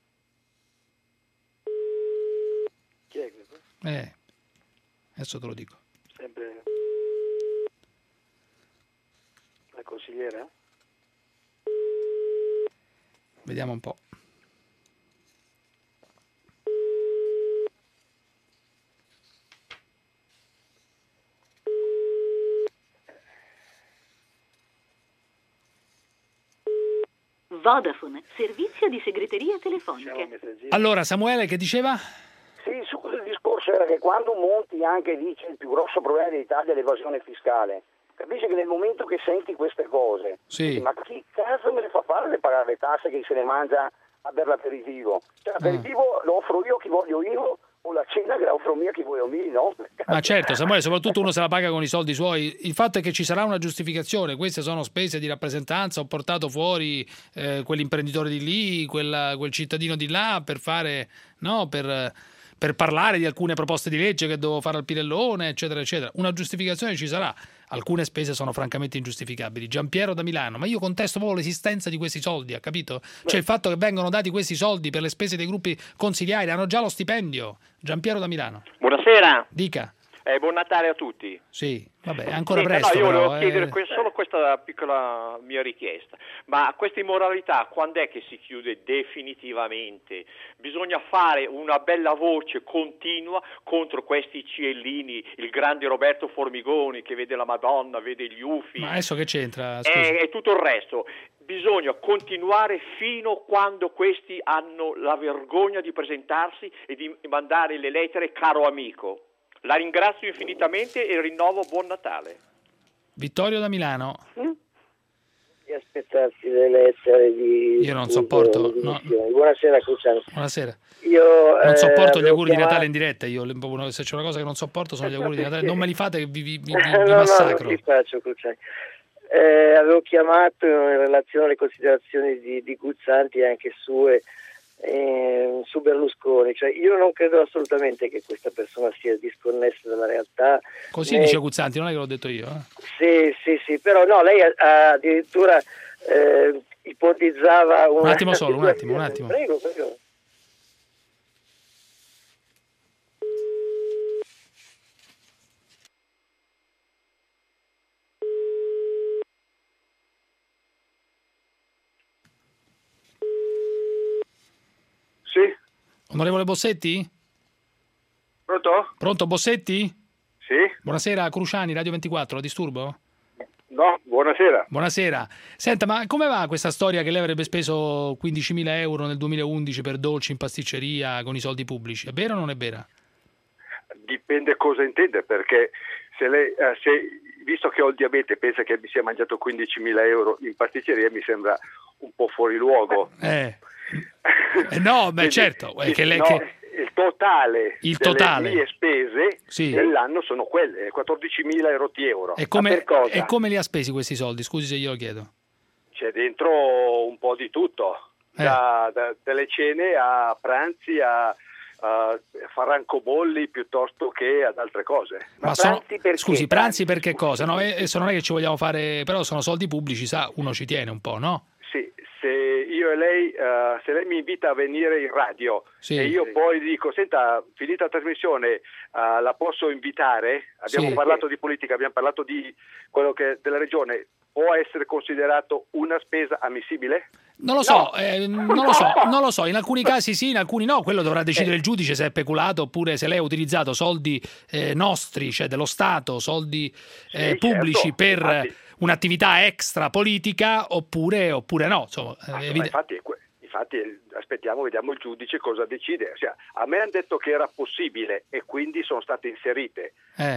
Chi è questo? Adesso te lo dico. Sempre la consigliera? Vediamo un po'. Vodafone, servizio di segreteria telefonica. Allora, Samuele, che diceva? Sì, su quel discorso era che quando Monti anche dice il più grosso problema dell'Italia è l'evasione fiscale, capisci che nel momento che senti queste cose, ma chi cazzo me le fa fare di pagare le tasse che se ne mangia a bere l'aperitivo? Cioè l'aperitivo lo offro io chi voglio io, o la cena che la offro mia chi voglio mio, no? Ma certo, Samuele, soprattutto uno se la paga con i soldi suoi. Il fatto è che ci sarà una giustificazione, queste sono spese di rappresentanza, ho portato fuori quell'imprenditore di lì, quel cittadino di là per fare, no, per parlare di alcune proposte di legge che devo fare al Pirellone, eccetera, eccetera. Una giustificazione ci sarà. Alcune spese sono francamente ingiustificabili. Giampiero da Milano, ma io contesto proprio l'esistenza di questi soldi, ha capito? Cioè il fatto che vengono dati questi soldi per le spese dei gruppi consigliari, hanno già lo stipendio. Giampiero da Milano. Buonasera. Dica. Buon Natale a tutti. Sì, vabbè, è ancora presto. No, io volevo chiedere solo questa piccola mia richiesta. Ma questa immoralità quando è che si chiude definitivamente? Bisogna fare una bella voce continua contro questi ciellini, il grande Roberto Formigoni che vede la Madonna, vede gli UFI. Ma adesso che c'entra? E tutto il resto. Bisogna continuare fino quando questi hanno la vergogna di presentarsi e di mandare le lettere caro amico. La ringrazio infinitamente e rinnovo buon Natale. Vittorio da Milano. di aspettarsi le lettere di... Io non sopporto... No. Buonasera Cruciani. Buonasera. Io non sopporto gli auguri di Natale in diretta. Io se c'è una cosa che non sopporto sono gli auguri di Natale. Non me li fate che vi massacro. No, non ti faccio, Cruciani. Avevo chiamato in relazione alle considerazioni di Guzzanti e anche sue su Berlusconi. Cioè, io non credo assolutamente che questa persona sia disconnessa dalla realtà. Così dice Guzzanti, non è che l'ho detto io. Sì, però no, lei addirittura ipotizzava un attimo solo, un attimo. Prego. Onorevole Bossetti? Pronto Bossetti? Sì. Buonasera, Cruciani, Radio 24, disturbo? No, buonasera. Buonasera. Senta, ma come va questa storia che lei avrebbe speso 15.000 euro nel 2011 per dolci in pasticceria con i soldi pubblici? È vera o non è vera? Dipende cosa intende, perché se lei, visto che ho il diabete, pensa che mi sia mangiato 15.000 euro in pasticceria, mi sembra un po' fuori luogo. No, beh, certo. È che lei, il totale delle mie spese dell'anno sono quelle, 14.000 euro. E come li ha spesi questi soldi? Scusi se glielo chiedo. C'è dentro un po' di tutto, dalle cene a pranzi a francobolli piuttosto che ad altre cose. Ma pranzi per che cosa? No, adesso non è che ci vogliamo fare, però sono soldi pubblici, sa, uno ci tiene un po', no? Sì, se io e lei, se lei mi invita a venire in radio e io poi dico, senta, finita la trasmissione, la posso invitare? Abbiamo parlato di politica, abbiamo parlato di quello che della regione, può essere considerato una spesa ammissibile? Non lo so, non lo so, in alcuni casi sì, in alcuni no, quello dovrà decidere il giudice se è peculato oppure se lei ha utilizzato soldi nostri, cioè dello Stato, soldi pubblici per un'attività extra politica oppure no. Insomma, infatti aspettiamo, vediamo il giudice cosa decide. Cioè, a me hanno detto che era possibile e quindi sono state inserite.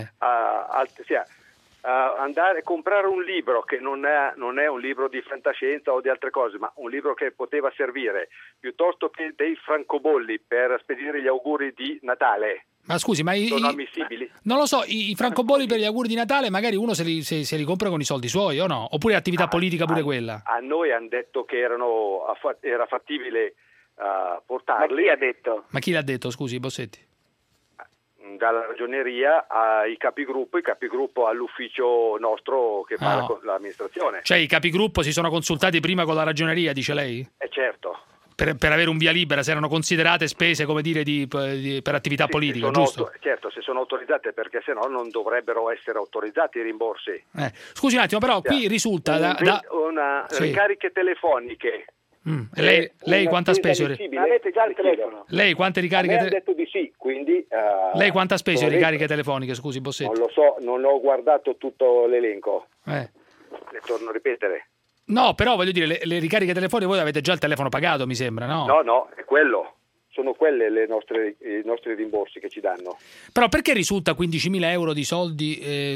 Andare a comprare un libro che non è un libro di fantascienza o di altre cose, ma un libro che poteva servire, piuttosto che dei francobolli per spedire gli auguri di Natale. Ma scusi, ma sono ammissibili? Non lo so, i francobolli per gli auguri di Natale magari uno se li compra con i soldi suoi o no? Oppure attività politica pure quella? A noi hanno detto che era fattibile portarli. Ma chi ha detto? Ma chi l'ha detto, scusi, Bossetti? Dalla ragioneria ai capigruppo all'ufficio nostro che parla con l'amministrazione. Cioè i capigruppo si sono consultati prima con la ragioneria, dice lei? Certo. Per avere un via libera, se erano considerate spese, come dire, per attività politica, giusto? Certo, se sono autorizzate, perché sennò non dovrebbero essere autorizzati i rimborsi. Scusi un attimo, però qui risulta ricariche telefoniche. E lei quanto ha speso? Avete già il telefono? Lei quante ricariche? Ha detto di sì, quindi... lei quanto ha speso in ricariche telefoniche, scusi Bossetti? Non lo so, non ho guardato tutto l'elenco. Le torno a ripetere. No, però voglio dire, le ricariche telefoniche voi avete già il telefono pagato, mi sembra, no? No, è quello. Sono quelle i nostri rimborsi che ci danno. Però perché risulta 15.000 euro di soldi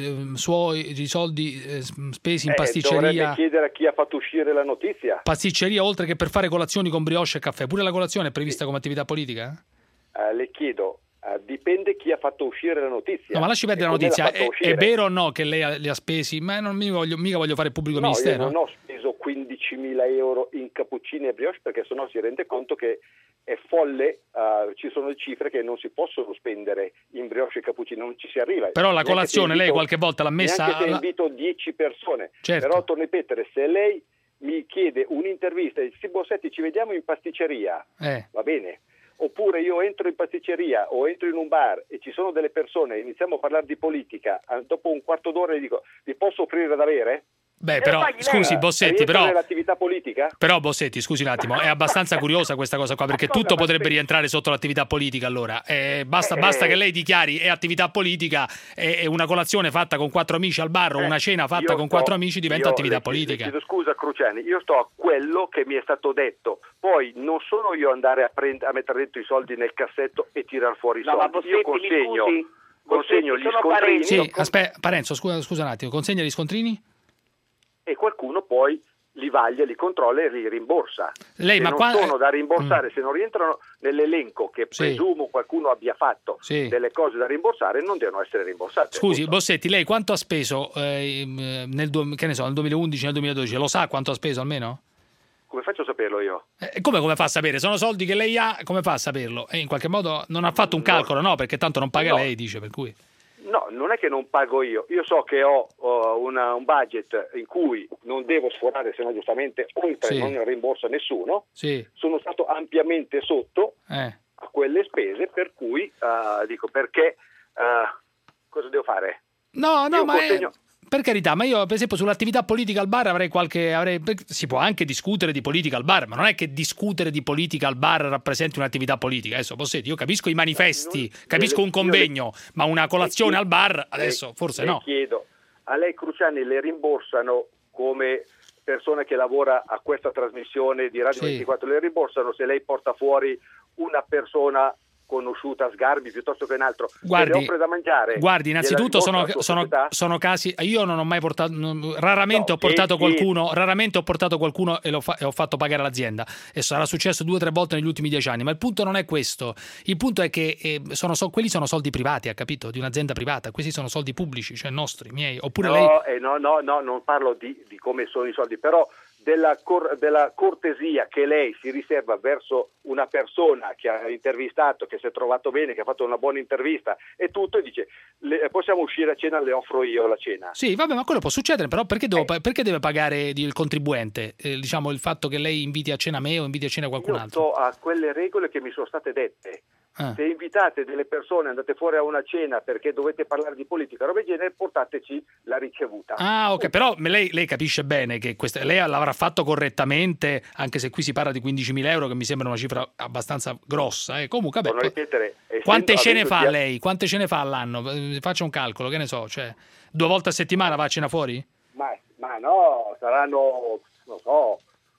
spesi in pasticceria? Dovrebbe chiedere a chi ha fatto uscire la notizia. Pasticceria, oltre che per fare colazioni con brioche e caffè. Pure la colazione è prevista come attività politica? Le chiedo, dipende chi ha fatto uscire la notizia. No, ma lasci perdere la notizia. È vero o no che lei li ha spesi? Ma non mica voglio fare pubblico ministero. Io non ho speso 15.000 euro in cappuccini e brioche, perché sennò si rende conto che è folle, ci sono cifre che non si possono spendere in brioche e cappuccini, non ci si arriva. Però la colazione lei qualche volta l'ha messa... Neanche se invito 10 persone, certo. Però torno a ripetere, se lei mi chiede un'intervista e dice Bossetti ci vediamo in pasticceria, va bene, oppure io entro in pasticceria o entro in un bar e ci sono delle persone, iniziamo a parlare di politica, dopo un quarto d'ora gli dico vi posso offrire da bere? Beh, però, scusi, Bossetti, l'attività politica? Però, Bossetti, scusi un attimo, è abbastanza curiosa questa cosa qua, perché tutto potrebbe rientrare sotto l'attività politica, allora. Basta che lei dichiari è attività politica, è una colazione fatta con 4 amici al bar o una cena fatta con 4 amici diventa attività politica. Chiedo scusa, Cruciani, io sto a quello che mi è stato detto, poi non sono io andare a mettere dentro i soldi nel cassetto e tirar fuori i soldi, io consegno gli scontrini. Sì, aspetta, Parenzo, scusa un attimo, consegna gli scontrini? E qualcuno poi li vaglia, li controlla e li rimborsa. Lei, se non sono da rimborsare, se non rientrano nell'elenco che presumo qualcuno abbia fatto delle cose da rimborsare, non devono essere rimborsate. Scusi, Bossetti, lei quanto ha speso nel 2011, nel 2012? Lo sa quanto ha speso almeno? Come faccio a saperlo io? Come fa a sapere? Sono soldi che lei ha, come fa a saperlo? In qualche modo non ha fatto un calcolo, no? Perché tanto non paga lei, dice, per cui... No, non è che non pago io so che ho un budget in cui non devo sforare, se no giustamente oltre non rimborso a nessuno, sono stato ampiamente sotto a quelle spese, per cui dico perché cosa devo fare? No, ma per carità, ma io per esempio sull'attività politica al bar si può anche discutere di politica al bar, ma non è che discutere di politica al bar rappresenti un'attività politica. Adesso Bossetti, io capisco i manifesti, capisco un convegno, ma una colazione al bar adesso forse no. Chiedo, a lei Cruciani le rimborsano come persona che lavora a questa trasmissione di Radio 24, le rimborsano se lei porta fuori una persona conosciuta, Sgarbi piuttosto che un altro, che le offre da mangiare? Guardi, innanzitutto sono casi, io non ho mai portato, raramente ho portato qualcuno e ho fatto pagare l'azienda, e sarà successo 2 o 3 volte negli ultimi 10 anni, ma il punto non è questo. Il punto è che quelli sono soldi privati, ha capito, di un'azienda privata. Questi sono soldi pubblici, cioè nostri, miei, oppure lei... No, non parlo di come sono i soldi, però della cortesia che lei si riserva verso una persona che ha intervistato, che si è trovato bene, che ha fatto una buona intervista e tutto, e dice possiamo uscire a cena, le offro io la cena. Sì, vabbè, ma quello può succedere, però perché deve pagare il contribuente? Diciamo il fatto che lei inviti a cena me o inviti a cena qualcun altro? Io sto a quelle regole che mi sono state dette. Se invitate delle persone, andate fuori a una cena perché dovete parlare di politica, roba del genere, portateci la ricevuta. Ok, però lei capisce bene che lei l'avrà fatto correttamente, anche se qui si parla di 15.000 euro, che mi sembra una cifra abbastanza grossa. Comunque, quante cene fa lei? Quante cene fa all'anno? Faccia un calcolo, che ne so, cioè 2 volte a settimana va a cena fuori? Ma no, saranno, non so,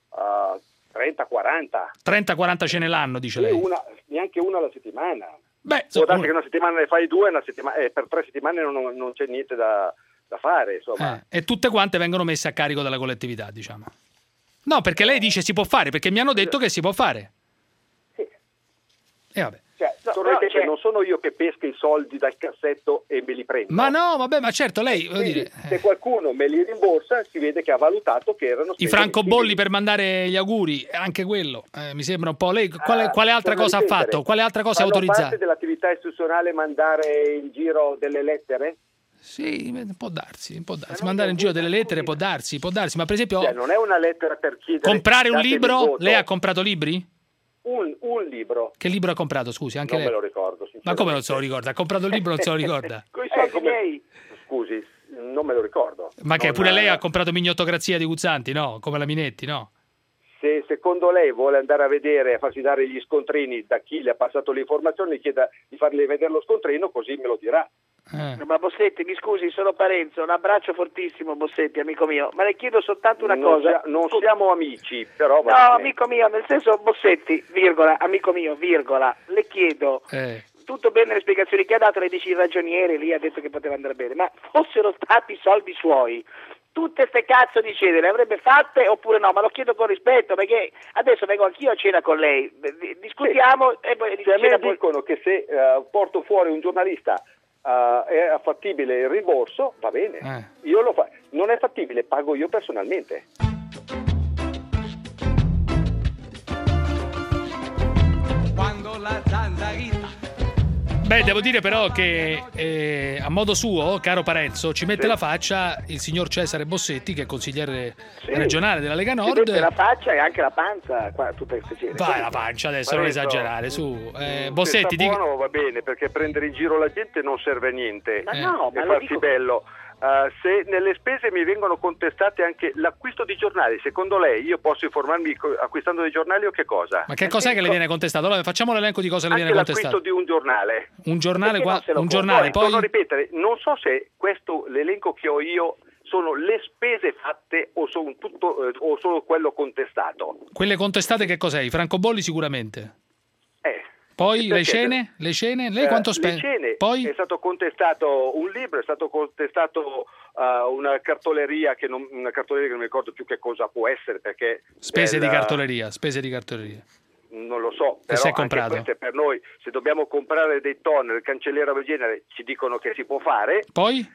30-40. 30-40 cene l'anno, dice lei? Neanche una alla settimana. Può darsi che una settimana ne fai 2, per 3 settimane non c'è niente da fare, insomma. E tutte quante vengono messe a carico della collettività, diciamo. No, perché lei dice si può fare, perché mi hanno detto che si può fare. Sì. E vabbè. Non sono io che pesco i soldi dal cassetto e me li prendo. Ma no, vabbè, ma certo, lei... Se qualcuno me li rimborsa, si vede che ha valutato che erano... I francobolli per mandare gli auguri, anche quello, mi sembra un po'... Lei quale altra cosa ha fatto? Quale altra cosa ha autorizzato? Fa parte dell'attività istituzionale mandare in giro delle lettere? Sì, può darsi. Mandare in giro delle lettere può darsi, ma per esempio... non è una lettera per chiedere... Comprare un libro? Lei ha comprato libri? Un libro. Che libro ha comprato, scusi? Anche non lei? Me lo ricordo. Ma come non se lo ricorda? Ha comprato il libro, non se lo ricorda? Coi soldi miei. Scusi, non me lo ricordo. Ma che pure lei ha comprato Mignottocrazia di Guzzanti, no? Come la Minetti, no? Se secondo lei vuole andare a vedere, a farsi dare gli scontrini da chi le ha passato le informazioni, chieda di farle vedere lo scontrino, così me lo dirà. Ma Bossetti, mi scusi, sono Parenzo, un abbraccio fortissimo Bossetti, amico mio, ma le chiedo soltanto una cosa. Non siamo amici, però... No, amico mio, nel senso Bossetti, virgola, amico mio, virgola, le chiedo... Tutto bene le spiegazioni che ha dato, lei dice il ragioniere lì ha detto che poteva andare bene, ma fossero stati soldi suoi, tutte ste cazzo di cene le avrebbe fatte oppure no? Ma lo chiedo con rispetto, perché adesso vengo anch'io a cena con lei, discutiamo e poi... Se a me dicono che se porto fuori un giornalista è fattibile il rimborso, va bene, io lo faccio. Non è fattibile, pago io personalmente. Quando la zanzarina... Beh, devo dire però che a modo suo, caro Parenzo, ci mette la faccia il signor Cesare Bossetti, che è consigliere regionale della Lega Nord. Ci mette la faccia e anche la panza, qua, tutte queste cene. Vai la pancia adesso, non esagerare, su. Bossetti, se sta buono va bene, perché prendere in giro la gente non serve a niente. Ma no, e farsi bello. Se nelle spese mi vengono contestate anche l'acquisto di giornali, secondo lei io posso informarmi acquistando dei giornali o che cosa? Ma che cos'è che le viene contestato? Allora facciamo l'elenco di cosa le viene contestato. L'acquisto di un giornale. Un giornale poi... Torno a ripetere, non so se questo l'elenco che ho io sono le spese fatte o sono tutto o solo quello contestato. Quelle contestate che cos'è? I francobolli sicuramente. Poi le cene? Lei quanto spende? Le cene Poi? È stato contestato un libro, è stato contestato una cartoleria che non mi ricordo più che cosa può essere, perché spese di cartoleria. Non lo so, però anche queste per noi, se dobbiamo comprare dei toner, il cancelliere o del genere, ci dicono che si può fare. Poi?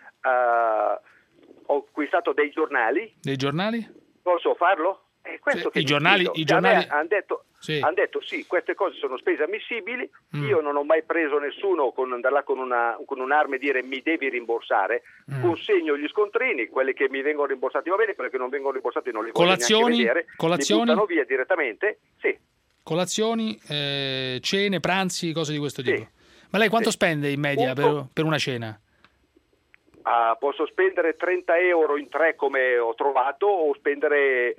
Ho acquistato dei giornali. Dei giornali? Posso farlo? Questo che I giornali hanno detto sì, queste cose sono spese ammissibili. Io non ho mai preso nessuno con un'arma e dire mi devi rimborsare. Consegno gli scontrini, quelli che mi vengono rimborsati va bene, quelli che non vengono rimborsati non li voglio neanche vedere. Colazioni? Li buttano via direttamente. Sì. Colazioni, cene, pranzi, cose di questo tipo. Ma lei quanto spende in media per una cena? Posso spendere 30 euro in 3 come ho trovato, o spendere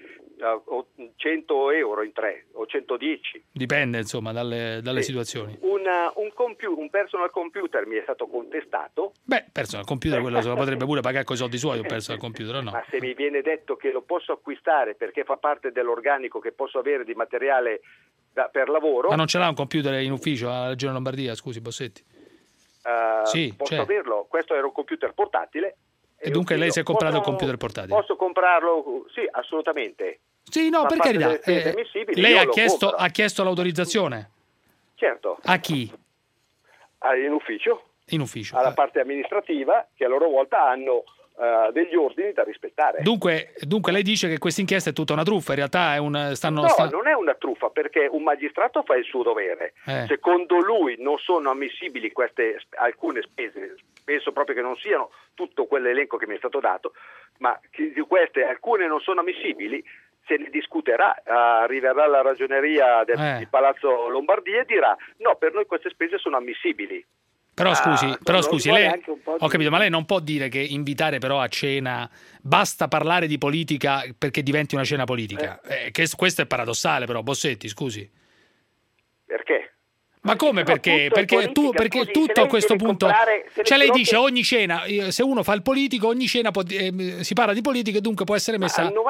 100 euro in 3 o 110. Dipende insomma dalle situazioni. Un personal computer mi è stato contestato. Personal computer quello se lo potrebbe pure pagare con i soldi suoi un personal computer, o no? Ma se mi viene detto che lo posso acquistare perché fa parte dell'organico che posso avere di materiale per lavoro. Ma non ce l'ha un computer in ufficio alla Regione Lombardia, scusi Bossetti? Sì, posso averlo. Questo era un computer portatile. E dunque lei si è comprato un computer portatile? Posso comprarlo? Sì, assolutamente. Sì, no, per carità. Lei ha chiesto l'autorizzazione? Certo. A chi? In ufficio. In ufficio. Alla parte amministrativa, che a loro volta hanno degli ordini da rispettare. Dunque lei dice che questa inchiesta è tutta una truffa, in realtà è non è una truffa, perché un magistrato fa il suo dovere. Secondo lui non sono ammissibili alcune spese, penso proprio che non siano tutto quell'elenco che mi è stato dato, ma di queste alcune non sono ammissibili. Se ne discuterà, arriverà alla ragioneria di Palazzo Lombardia e dirà no, per noi queste spese sono ammissibili. Però scusi, lei ho capito, ma lei non può dire che invitare però a cena basta parlare di politica perché diventi una cena politica. Questo è paradossale però, Bossetti, scusi. Perché? Ma come perché? Perché tutto a questo punto, cioè lei dice ogni cena, se uno fa il politico, ogni cena si parla di politica e dunque può essere messa. Al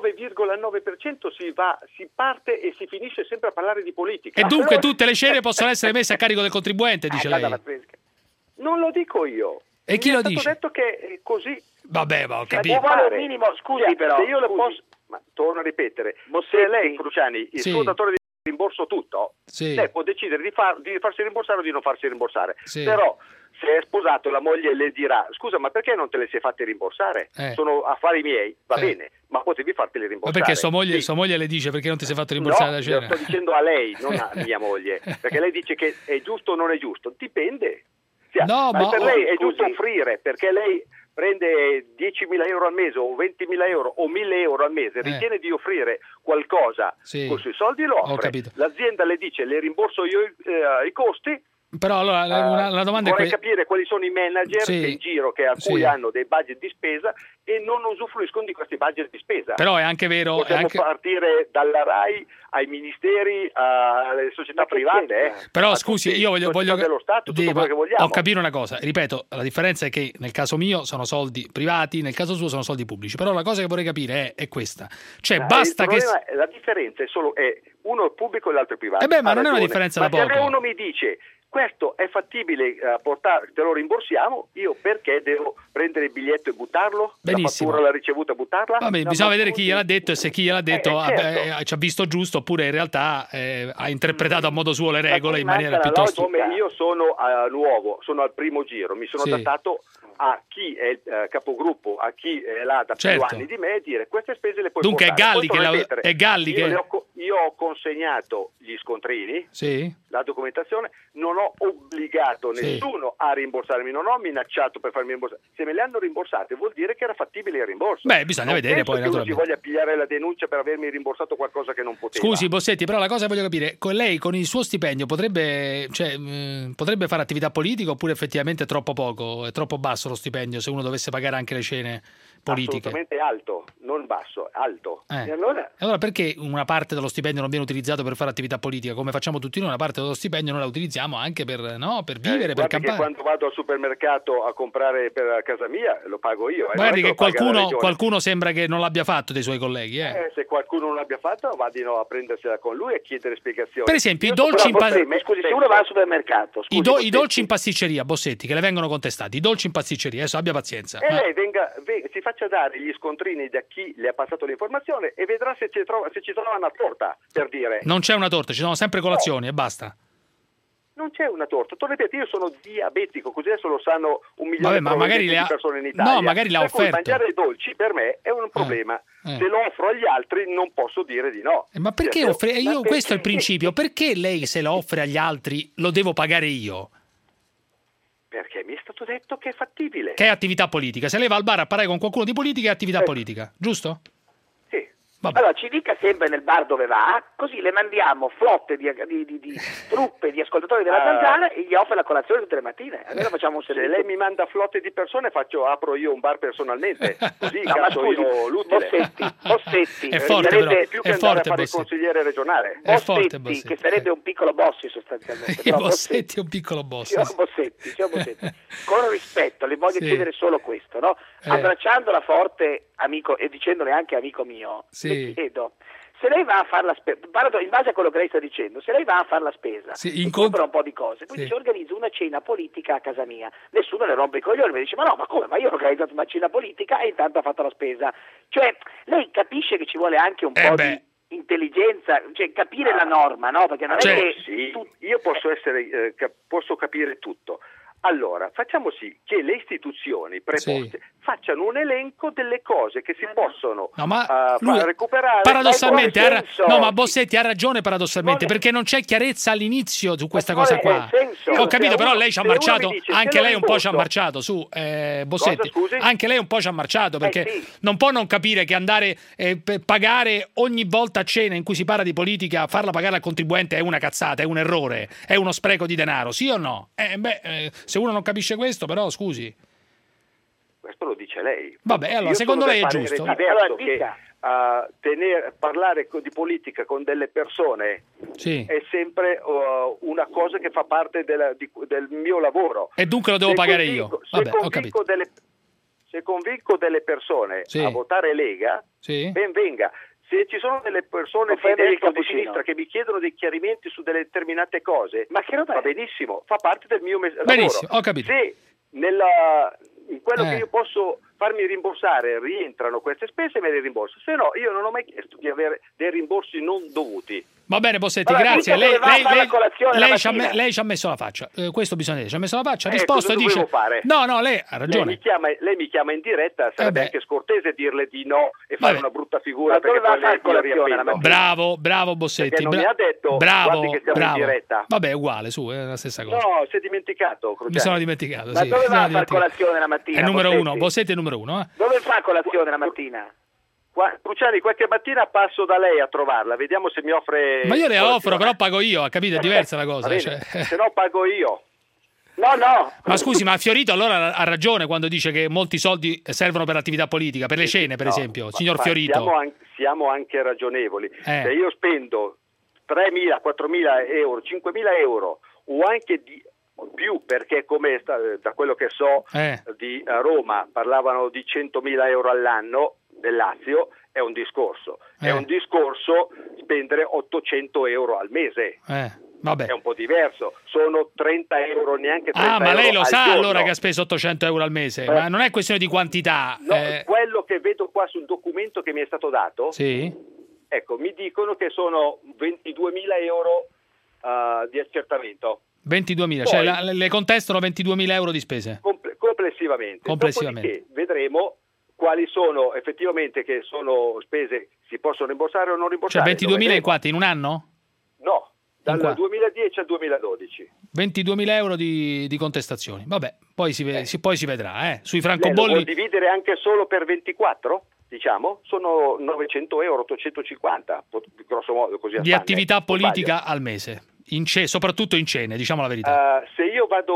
99,9% si parte e si finisce sempre a parlare di politica. E dunque tutte le cene possono essere messe a carico del contribuente, dice lei. Non lo dico io. E chi lo dice? Ho detto che è così. Vabbè, ma ho capito. Minimo, scusi però. Se io lo posso, ma torno a ripetere, se lei, Cruciani, il suo datore di rimborso tutto, lei può decidere di farsi rimborsare o di non farsi rimborsare. Però se è sposato la moglie le dirà scusa, ma perché non te le sei fatte rimborsare? Sono affari miei, va bene, ma potevi farteli rimborsare. Ma perché sua moglie le dice perché non ti sei fatto rimborsare la cena? No, sto dicendo a lei, non a mia moglie, perché lei dice che è giusto o non è giusto, dipende. No, ma per lei è giusto offrire, perché lei prende 10.000 euro al mese o 20.000 euro o 1.000 euro al mese, ritiene di offrire qualcosa con i suoi soldi, lo offre. L'azienda le dice le rimborso io i costi. Però allora la domanda vorrei capire quali sono i manager in giro a cui hanno dei budget di spesa e non usufruiscono di questi budget di spesa. Però è anche vero. Possiamo partire dalla RAI ai ministeri, alle società private. Però scusi, io voglio dello Stato, tutto quello che vogliamo. Ho capito una cosa, ripeto, la differenza è che nel caso mio sono soldi privati, nel caso suo sono soldi pubblici. Però la cosa che vorrei capire è questa. Cioè basta che la differenza è solo uno è pubblico e l'altro è privato. Ma non è una differenza da poco. Se uno mi dice questo è fattibile portare, te lo rimborsiamo, io perché devo prendere il biglietto e buttarlo? Benissimo. La fattura, la ricevuta e buttarla? Vabbè, bisogna vedere chi gliel'ha detto e se chi gliel'ha detto ci ha visto giusto oppure in realtà ha interpretato a modo suo le regole in maniera piuttosto... Come io sono nuovo, sono al primo giro, mi sono adattato a chi è il capogruppo, a chi è là da più anni di me, dire queste spese le puoi dunque portare. È Galli che... Io ho consegnato gli scontrini, la documentazione, non ho obbligato nessuno a rimborsarmi, non ho minacciato per farmi rimborsare. Se me le hanno rimborsate vuol dire che era fattibile il rimborso. Bisogna vedere poi naturalmente. Non ci voglia pigliare la denuncia per avermi rimborsato qualcosa che non poteva. Scusi Bossetti, però la cosa che voglio capire, lei con il suo stipendio potrebbe fare attività politica oppure effettivamente è troppo poco, è troppo basso lo stipendio se uno dovesse pagare anche le cene politiche. Assolutamente alto, non basso, alto. E allora perché una parte dello stipendio non viene utilizzato per fare attività politica, come facciamo tutti noi? Una parte dello stipendio noi la utilizziamo anche per vivere, per campare. Quando vado al supermercato a comprare per casa mia lo pago io. Guardi che qualcuno sembra che non l'abbia fatto dei suoi colleghi. Se qualcuno non l'abbia fatto, vadino a prendersela con lui e chiedere spiegazioni. Per esempio, i dolci in pasticceria. Scusi, se uno va al supermercato, i dolci in pasticceria, Bossetti, che le vengono contestati, i dolci in pasticceria, adesso abbia pazienza. Lei si faccia dare gli scontrini da chi le ha passato l'informazione e vedrà se ci trova una torta, per dire. Non c'è una torta, ci sono sempre colazioni e basta. Non c'è una torta. Tu ripeto, io sono diabetico, così adesso lo sanno 1 milione di persone in Italia. No, magari l'ha offerto. Mangiare dolci per me è un problema. Se lo offro agli altri non posso dire di no. Ma perché questo è il principio. Perché lei se lo offre agli altri lo devo pagare io? Perché mi è stato detto che è fattibile. Che è attività politica. Se lei va al bar a parlare con qualcuno di politica è attività politica, giusto? Sì. Allora ci dica sempre nel bar dove va, così le mandiamo flotte di truppe di ascoltatori della Zanzara e gli offre la colazione tutte le mattine. Allora facciamo un servizio. Se lei mi manda flotte di persone apro io un bar personalmente, così cazzo io l'utile. Bossetti è forte, però. Più che andare a fare il consigliere regionale. Bossetti, che sarebbe un piccolo Bossi sostanzialmente. Bossetti è un piccolo Bossi. Signor Bossetti. Con rispetto, le voglio chiedere solo questo, no? Abbracciandola forte, amico, e dicendole anche amico mio, le chiedo, se lei va a fare la spesa, in base a quello che lei sta dicendo, se lei va a fare la spesa, compra un po' di cose, poi si organizza una cena politica a casa mia, nessuno le rompe i coglioni, mi dice ma come, ma io ho organizzato una cena politica e intanto ha fatto la spesa. Cioè, lei capisce che ci vuole anche un po' di intelligenza, cioè capire la norma, no? Perché non è che io posso capire tutto. Allora, facciamo sì che le istituzioni preposte facciano un elenco delle cose che si possono recuperare. Paradossalmente, ma Bossetti ha ragione paradossalmente, perché non c'è chiarezza all'inizio su questa cosa qua. Ho capito, però lei ci ha marciato, anche lei un po' ci ha marciato, su, Bossetti, anche lei un po' ci ha marciato, perché non può non capire che andare pagare ogni volta a cena in cui si parla di politica, farla pagare al contribuente è una cazzata, è un errore, è uno spreco di denaro, sì o no? Se uno non capisce questo, però scusi. Questo lo dice lei. Vabbè, allora secondo lei è giusto? Parlare di politica con delle persone è sempre una cosa che fa parte del mio lavoro. E dunque lo devo pagare io. Vabbè, ho capito. Se convinco delle persone a votare Lega, ben venga. Se ci sono delle persone di destra o di sinistra che mi chiedono dei chiarimenti su delle determinate cose, va benissimo, fa parte del mio lavoro. Benissimo, ho capito. Se in quello che io posso farmi rimborsare rientrano queste spese, me le rimborso. Se no, io non ho mai chiesto di avere dei rimborsi non dovuti. Va bene, Bossetti, grazie. Lei ci ha messo la faccia. Questo bisogna dire, ci ha messo la faccia. Ha risposto e dice: fare? No, lei ha ragione. Lei mi chiama in diretta, sarebbe anche scortese dirle di no e fare una brutta figura. Perché poi lei bravo Bossetti. Non mi ha detto che siamo in diretta. Vabbè, è uguale, è la stessa cosa. No, si è dimenticato. Mi sono dimenticato. Ma dove va a fare colazione la mattina? È il numero uno. Bossetti è il numero uno. Dove fa colazione la mattina? Cruciani, qualche mattina passo da lei a trovarla, vediamo se mi offre. Ma io le offro, però pago io, ha capito? È diversa la cosa. Se no pago io. No. Ma scusi, ma Fiorito allora ha ragione quando dice che molti soldi servono per l'attività politica, per le cene, per esempio, signor Fiorito. Siamo anche ragionevoli. Se io spendo 3.000, 4.000 euro, 5.000 euro o anche di più, perché come da quello che so di Roma parlavano di 100.000 euro all'anno del Lazio, è un discorso. È un discorso spendere 800 euro al mese. Vabbè. È un po' diverso, sono 30 euro, neanche 30 euro. Ma lei lo sa giorno. Allora che ha speso 800 euro al mese, ma non è questione di quantità. No, quello che vedo qua sul documento che mi è stato dato, ecco, mi dicono che sono 22.000 euro di accertamento. 22.000, cioè le contestano 22.000 euro di spese? Complessivamente. Dopodiché vedremo quali sono effettivamente che sono spese si possono rimborsare o non rimborsare. Cioè 22.000 in quanto? In un anno? No, dal 2010 al 2012. 22.000 euro di contestazioni. Vabbè, poi si vedrà. Sui francobolli. Lo vuol dividere anche solo per 24? Diciamo, sono 900 euro, 850, grosso modo così. Di attività politica al mese, soprattutto in cene, diciamo la verità. Se io vado,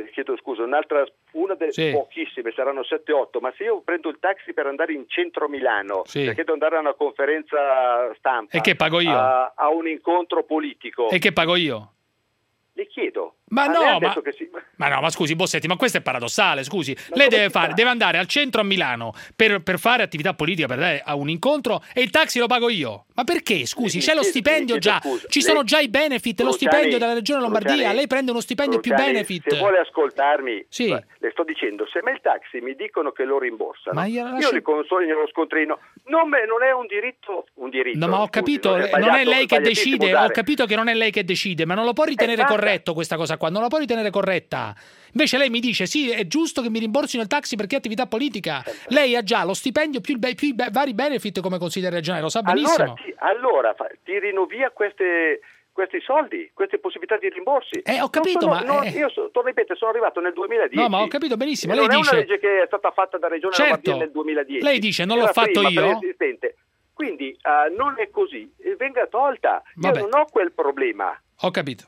chiedo scusa, una delle pochissime, saranno 7-8, ma se io prendo il taxi per andare in centro Milano, perché devo andare a una conferenza stampa, e che pago io? A un incontro politico, e che pago io? Le chiedo. Ma no, scusi Bossetti, ma questo è paradossale, scusi. Lei deve andare al centro a Milano per fare attività politica, per andare a un incontro, e il taxi lo pago io. Ma perché? Scusi, c'è lo stipendio già, ci sono già i benefit, lo stipendio della Regione Lombardia, lei prende uno stipendio più benefit. Se vuole ascoltarmi, le sto dicendo, se me il taxi mi dicono che lo rimborsano, io le consegno lo scontrino, non è un diritto. No, ma ho capito, non è lei che decide, ho capito che non è lei che decide, ma non lo può ritenere corretto questa cosa qua, non la può ritenere corretta. Invece lei mi dice sì, è giusto che mi rimborsino il taxi perché è attività politica. Lei ha già lo stipendio più i vari benefit come consigliere regionale, lo sa benissimo. Allora tirino via questi soldi, queste possibilità di rimborsi. Ho capito, io ripeto, sono arrivato nel 2010. No, ma ho capito benissimo. Lei non dice, è una legge che è stata fatta da Regione Lombardia nel 2010. Lei dice non l'ho fatto io. Quindi non è così, venga tolta. Io non ho quel problema. Ho capito.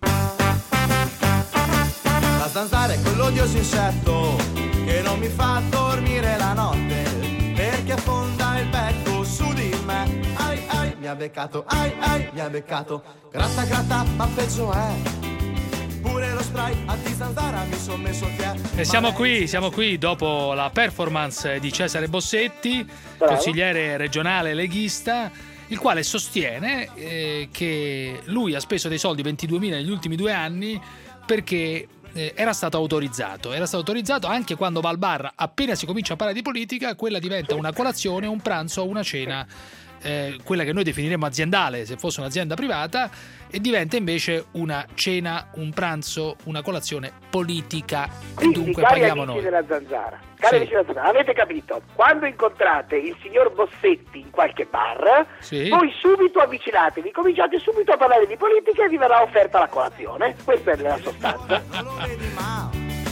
La zanzara è quell'odioso insetto che non mi fa dormire la notte, perché affonda il becco su di me. Ai ai, mi ha beccato, ai ai, mi ha beccato. Gratta gratta, ma peggio è. Pure lo spray anti-zanzara mi son messo che. E siamo qui dopo la performance di Cesare Bossetti, consigliere regionale leghista, il quale sostiene che lui ha speso dei soldi, 22.000 negli ultimi 2 anni, perché era stato autorizzato anche quando va al bar. Appena si comincia a parlare di politica, quella diventa una colazione, un pranzo, una cena, quella che noi definiremmo aziendale se fosse un'azienda privata, e diventa invece una cena, un pranzo, una colazione politica. Quindi, dunque cari paghiamo amici noi. della Zanzara, avete capito? Quando incontrate il signor Bossetti in qualche bar, voi subito avvicinatevi, cominciate subito a parlare di politica e vi verrà offerta la colazione. Questa è la sostanza.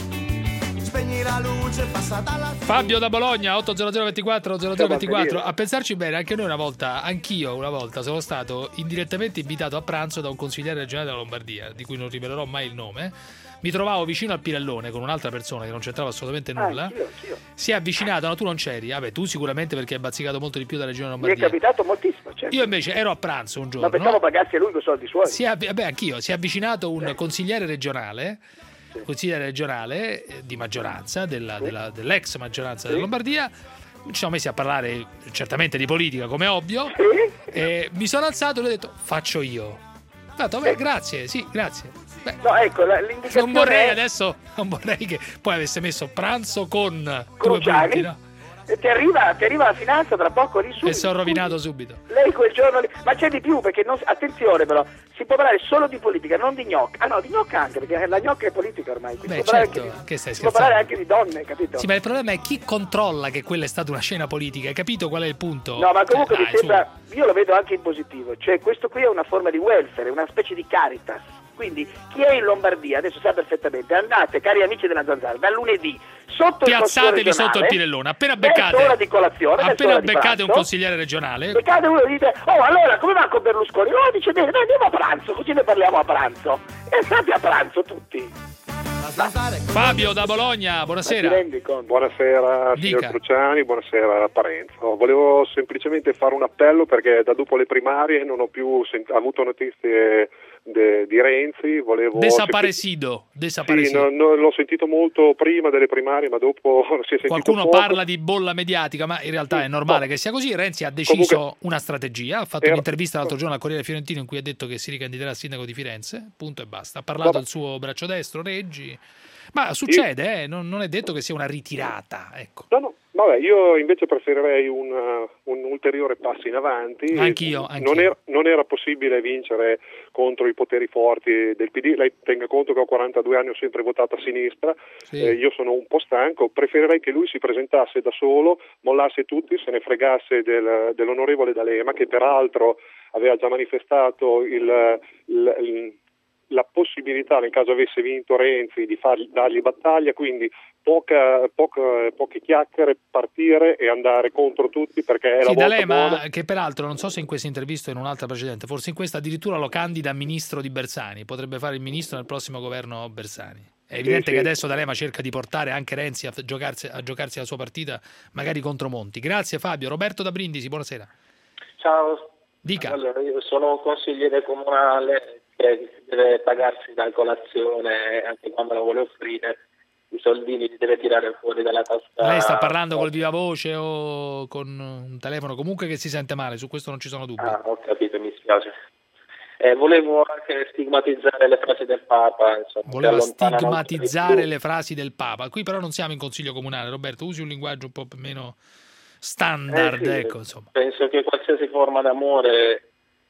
Fabio da Bologna, 80024 a pensarci bene, anch'io una volta sono stato indirettamente invitato a pranzo da un consigliere regionale della Lombardia, di cui non rivelerò mai il nome. Mi trovavo vicino al Pirellone con un'altra persona che non c'entrava assolutamente nulla. Anch'io. Si è avvicinato, no, tu non c'eri, vabbè, tu sicuramente perché hai bazzicato molto di più dalla regione Lombardia. Mi è capitato moltissimo, certo. Io invece ero a pranzo un giorno. Ma pensavo pagassi a lui con soldi suoi. Anch'io. Si è avvicinato un consigliere regionale di maggioranza, dell'ex maggioranza della Lombardia. Ci siamo messi a parlare certamente di politica, come ovvio, e mi sono alzato e ho detto faccio io. Ho detto grazie, grazie. No, ecco, l'indicazione non vorrei che poi avesse messo pranzo con Cruciani, punti, no? E ti arriva la finanza tra poco lì subito. E sono rovinato subito. Lei quel giorno lì, ma c'è di più, perché attenzione però, si può parlare solo di politica, non di gnocca. Ah no, di gnocca anche, perché la gnocca è politica ormai. Si può parlare anche di donne, capito? Sì, ma il problema è chi controlla che quella è stata una scena politica, hai capito qual è il punto? No, ma comunque mi sembra, io lo vedo anche in positivo, cioè questo qui è una forma di welfare, una specie di Caritas. Quindi chi è in Lombardia adesso sa perfettamente, andate cari amici della Zanzara dal lunedì piazzatevi sotto il Pirellone, appena beccate di colazione, appena beccate un consigliere regionale, beccate uno e dite allora come va con Berlusconi? Dice bene, andiamo a pranzo, così ne parliamo a pranzo, e state a pranzo tutti. Fabio da Bologna, buonasera. Buonasera signor Cruciani, buonasera Parenzo. Volevo semplicemente fare un appello perché da dopo le primarie non ho più avuto notizie di Renzi. Desaparecido. Sì, l'ho sentito molto prima delle primarie, ma dopo si è sentito qualcuno poco. Parla di bolla mediatica, ma in realtà è normale che sia così. Renzi ha deciso una strategia, ha fatto un'intervista l'altro giorno al Corriere Fiorentino in cui ha detto che si ricandiderà a sindaco di Firenze, punto e basta. Ha parlato del suo braccio destro, Reggi. Ma succede, non è detto che sia una ritirata, ecco. No, vabbè, io invece preferirei un ulteriore passo in avanti. Anch'io. Non era possibile vincere contro i poteri forti del PD. Lei tenga conto che ho 42 anni, ho sempre votato a sinistra, io sono un po' stanco, preferirei che lui si presentasse da solo, mollasse tutti, se ne fregasse dell'onorevole D'Alema, che peraltro aveva già manifestato la possibilità, nel caso avesse vinto Renzi, di dargli battaglia, quindi poche chiacchiere, partire e andare contro tutti, perché è la volta D'Alema, buona. che peraltro non so se in questa intervista o in un'altra precedente, forse in questa addirittura lo candida ministro di Bersani, potrebbe fare il ministro nel prossimo governo Bersani. È evidente che adesso D'Alema cerca di portare anche Renzi a giocarsi la sua partita, magari contro Monti. Grazie Fabio. Roberto da Brindisi, buonasera. Ciao. Dica. Allora, io sono consigliere comunale che deve pagarsi la colazione anche quando la vuole offrire. I soldini li deve tirare fuori dalla tasca. Lei sta parlando col viva voce o con un telefono comunque che si sente male, su questo non ci sono dubbi. Ho capito, mi spiace. Volevo anche stigmatizzare le frasi del Papa. Insomma, voleva stigmatizzare le frasi del Papa. Qui però non siamo in consiglio comunale, Roberto, usi un linguaggio un po' meno standard. Sì, ecco, insomma. Penso che qualsiasi forma d'amore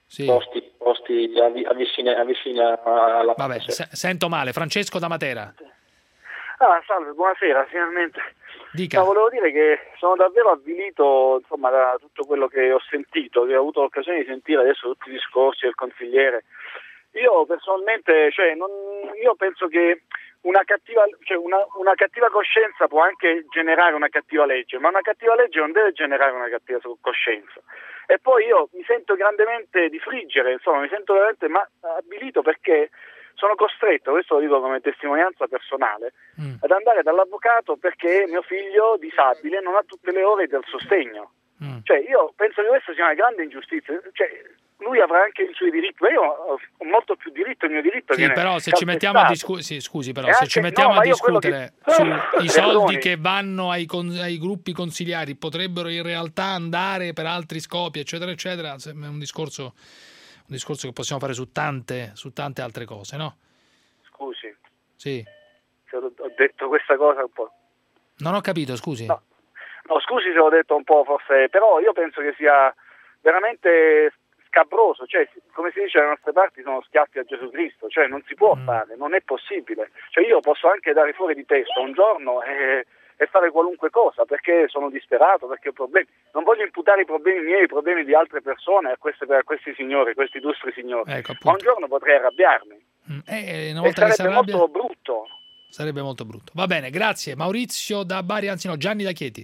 posti avvicina alla pace. Vabbè, sento male. Francesco da Matera. Salve, buonasera, finalmente. Dica. No, volevo dire che sono davvero avvilito, insomma, da tutto quello che ho sentito, che ho avuto l'occasione di sentire adesso tutti i discorsi del consigliere. Io personalmente, io penso che una cattiva coscienza può anche generare una cattiva legge, ma una cattiva legge non deve generare una cattiva coscienza. E poi io mi sento grandemente di friggere, insomma, mi sento veramente avvilito perché sono costretto, questo lo dico come testimonianza personale, ad andare dall'avvocato perché mio figlio disabile non ha tutte le ore del sostegno. Cioè io penso che questa sia una grande ingiustizia. Cioè, lui avrà anche i suoi diritti, ma io ho molto più diritto, il mio diritto viene però se ci mettiamo a discutere sui soldi che vanno ai gruppi consiliari potrebbero in realtà andare per altri scopi, eccetera, eccetera, è un discorso che possiamo fare su tante altre cose, no? Scusi. Sì. Ho detto questa cosa un po'. Non ho capito, scusi. No, scusi se l'ho detto un po', forse, però io penso che sia veramente scabroso, cioè, come si dice dalle nostre parti, sono schiaffi a Gesù Cristo, cioè non si può fare, non è possibile. Cioè io posso anche dare fuori di testa un giorno e fare qualunque cosa perché sono disperato, perché ho problemi. Non voglio imputare i problemi miei, i problemi di altre persone a questi signori, questi illustri signori. Ecco, ma un giorno potrei arrabbiarmi. Una volta e sarebbe molto brutto. Sarebbe molto brutto. Va bene, grazie. Maurizio da Bari, anzi no, Gianni da Chieti.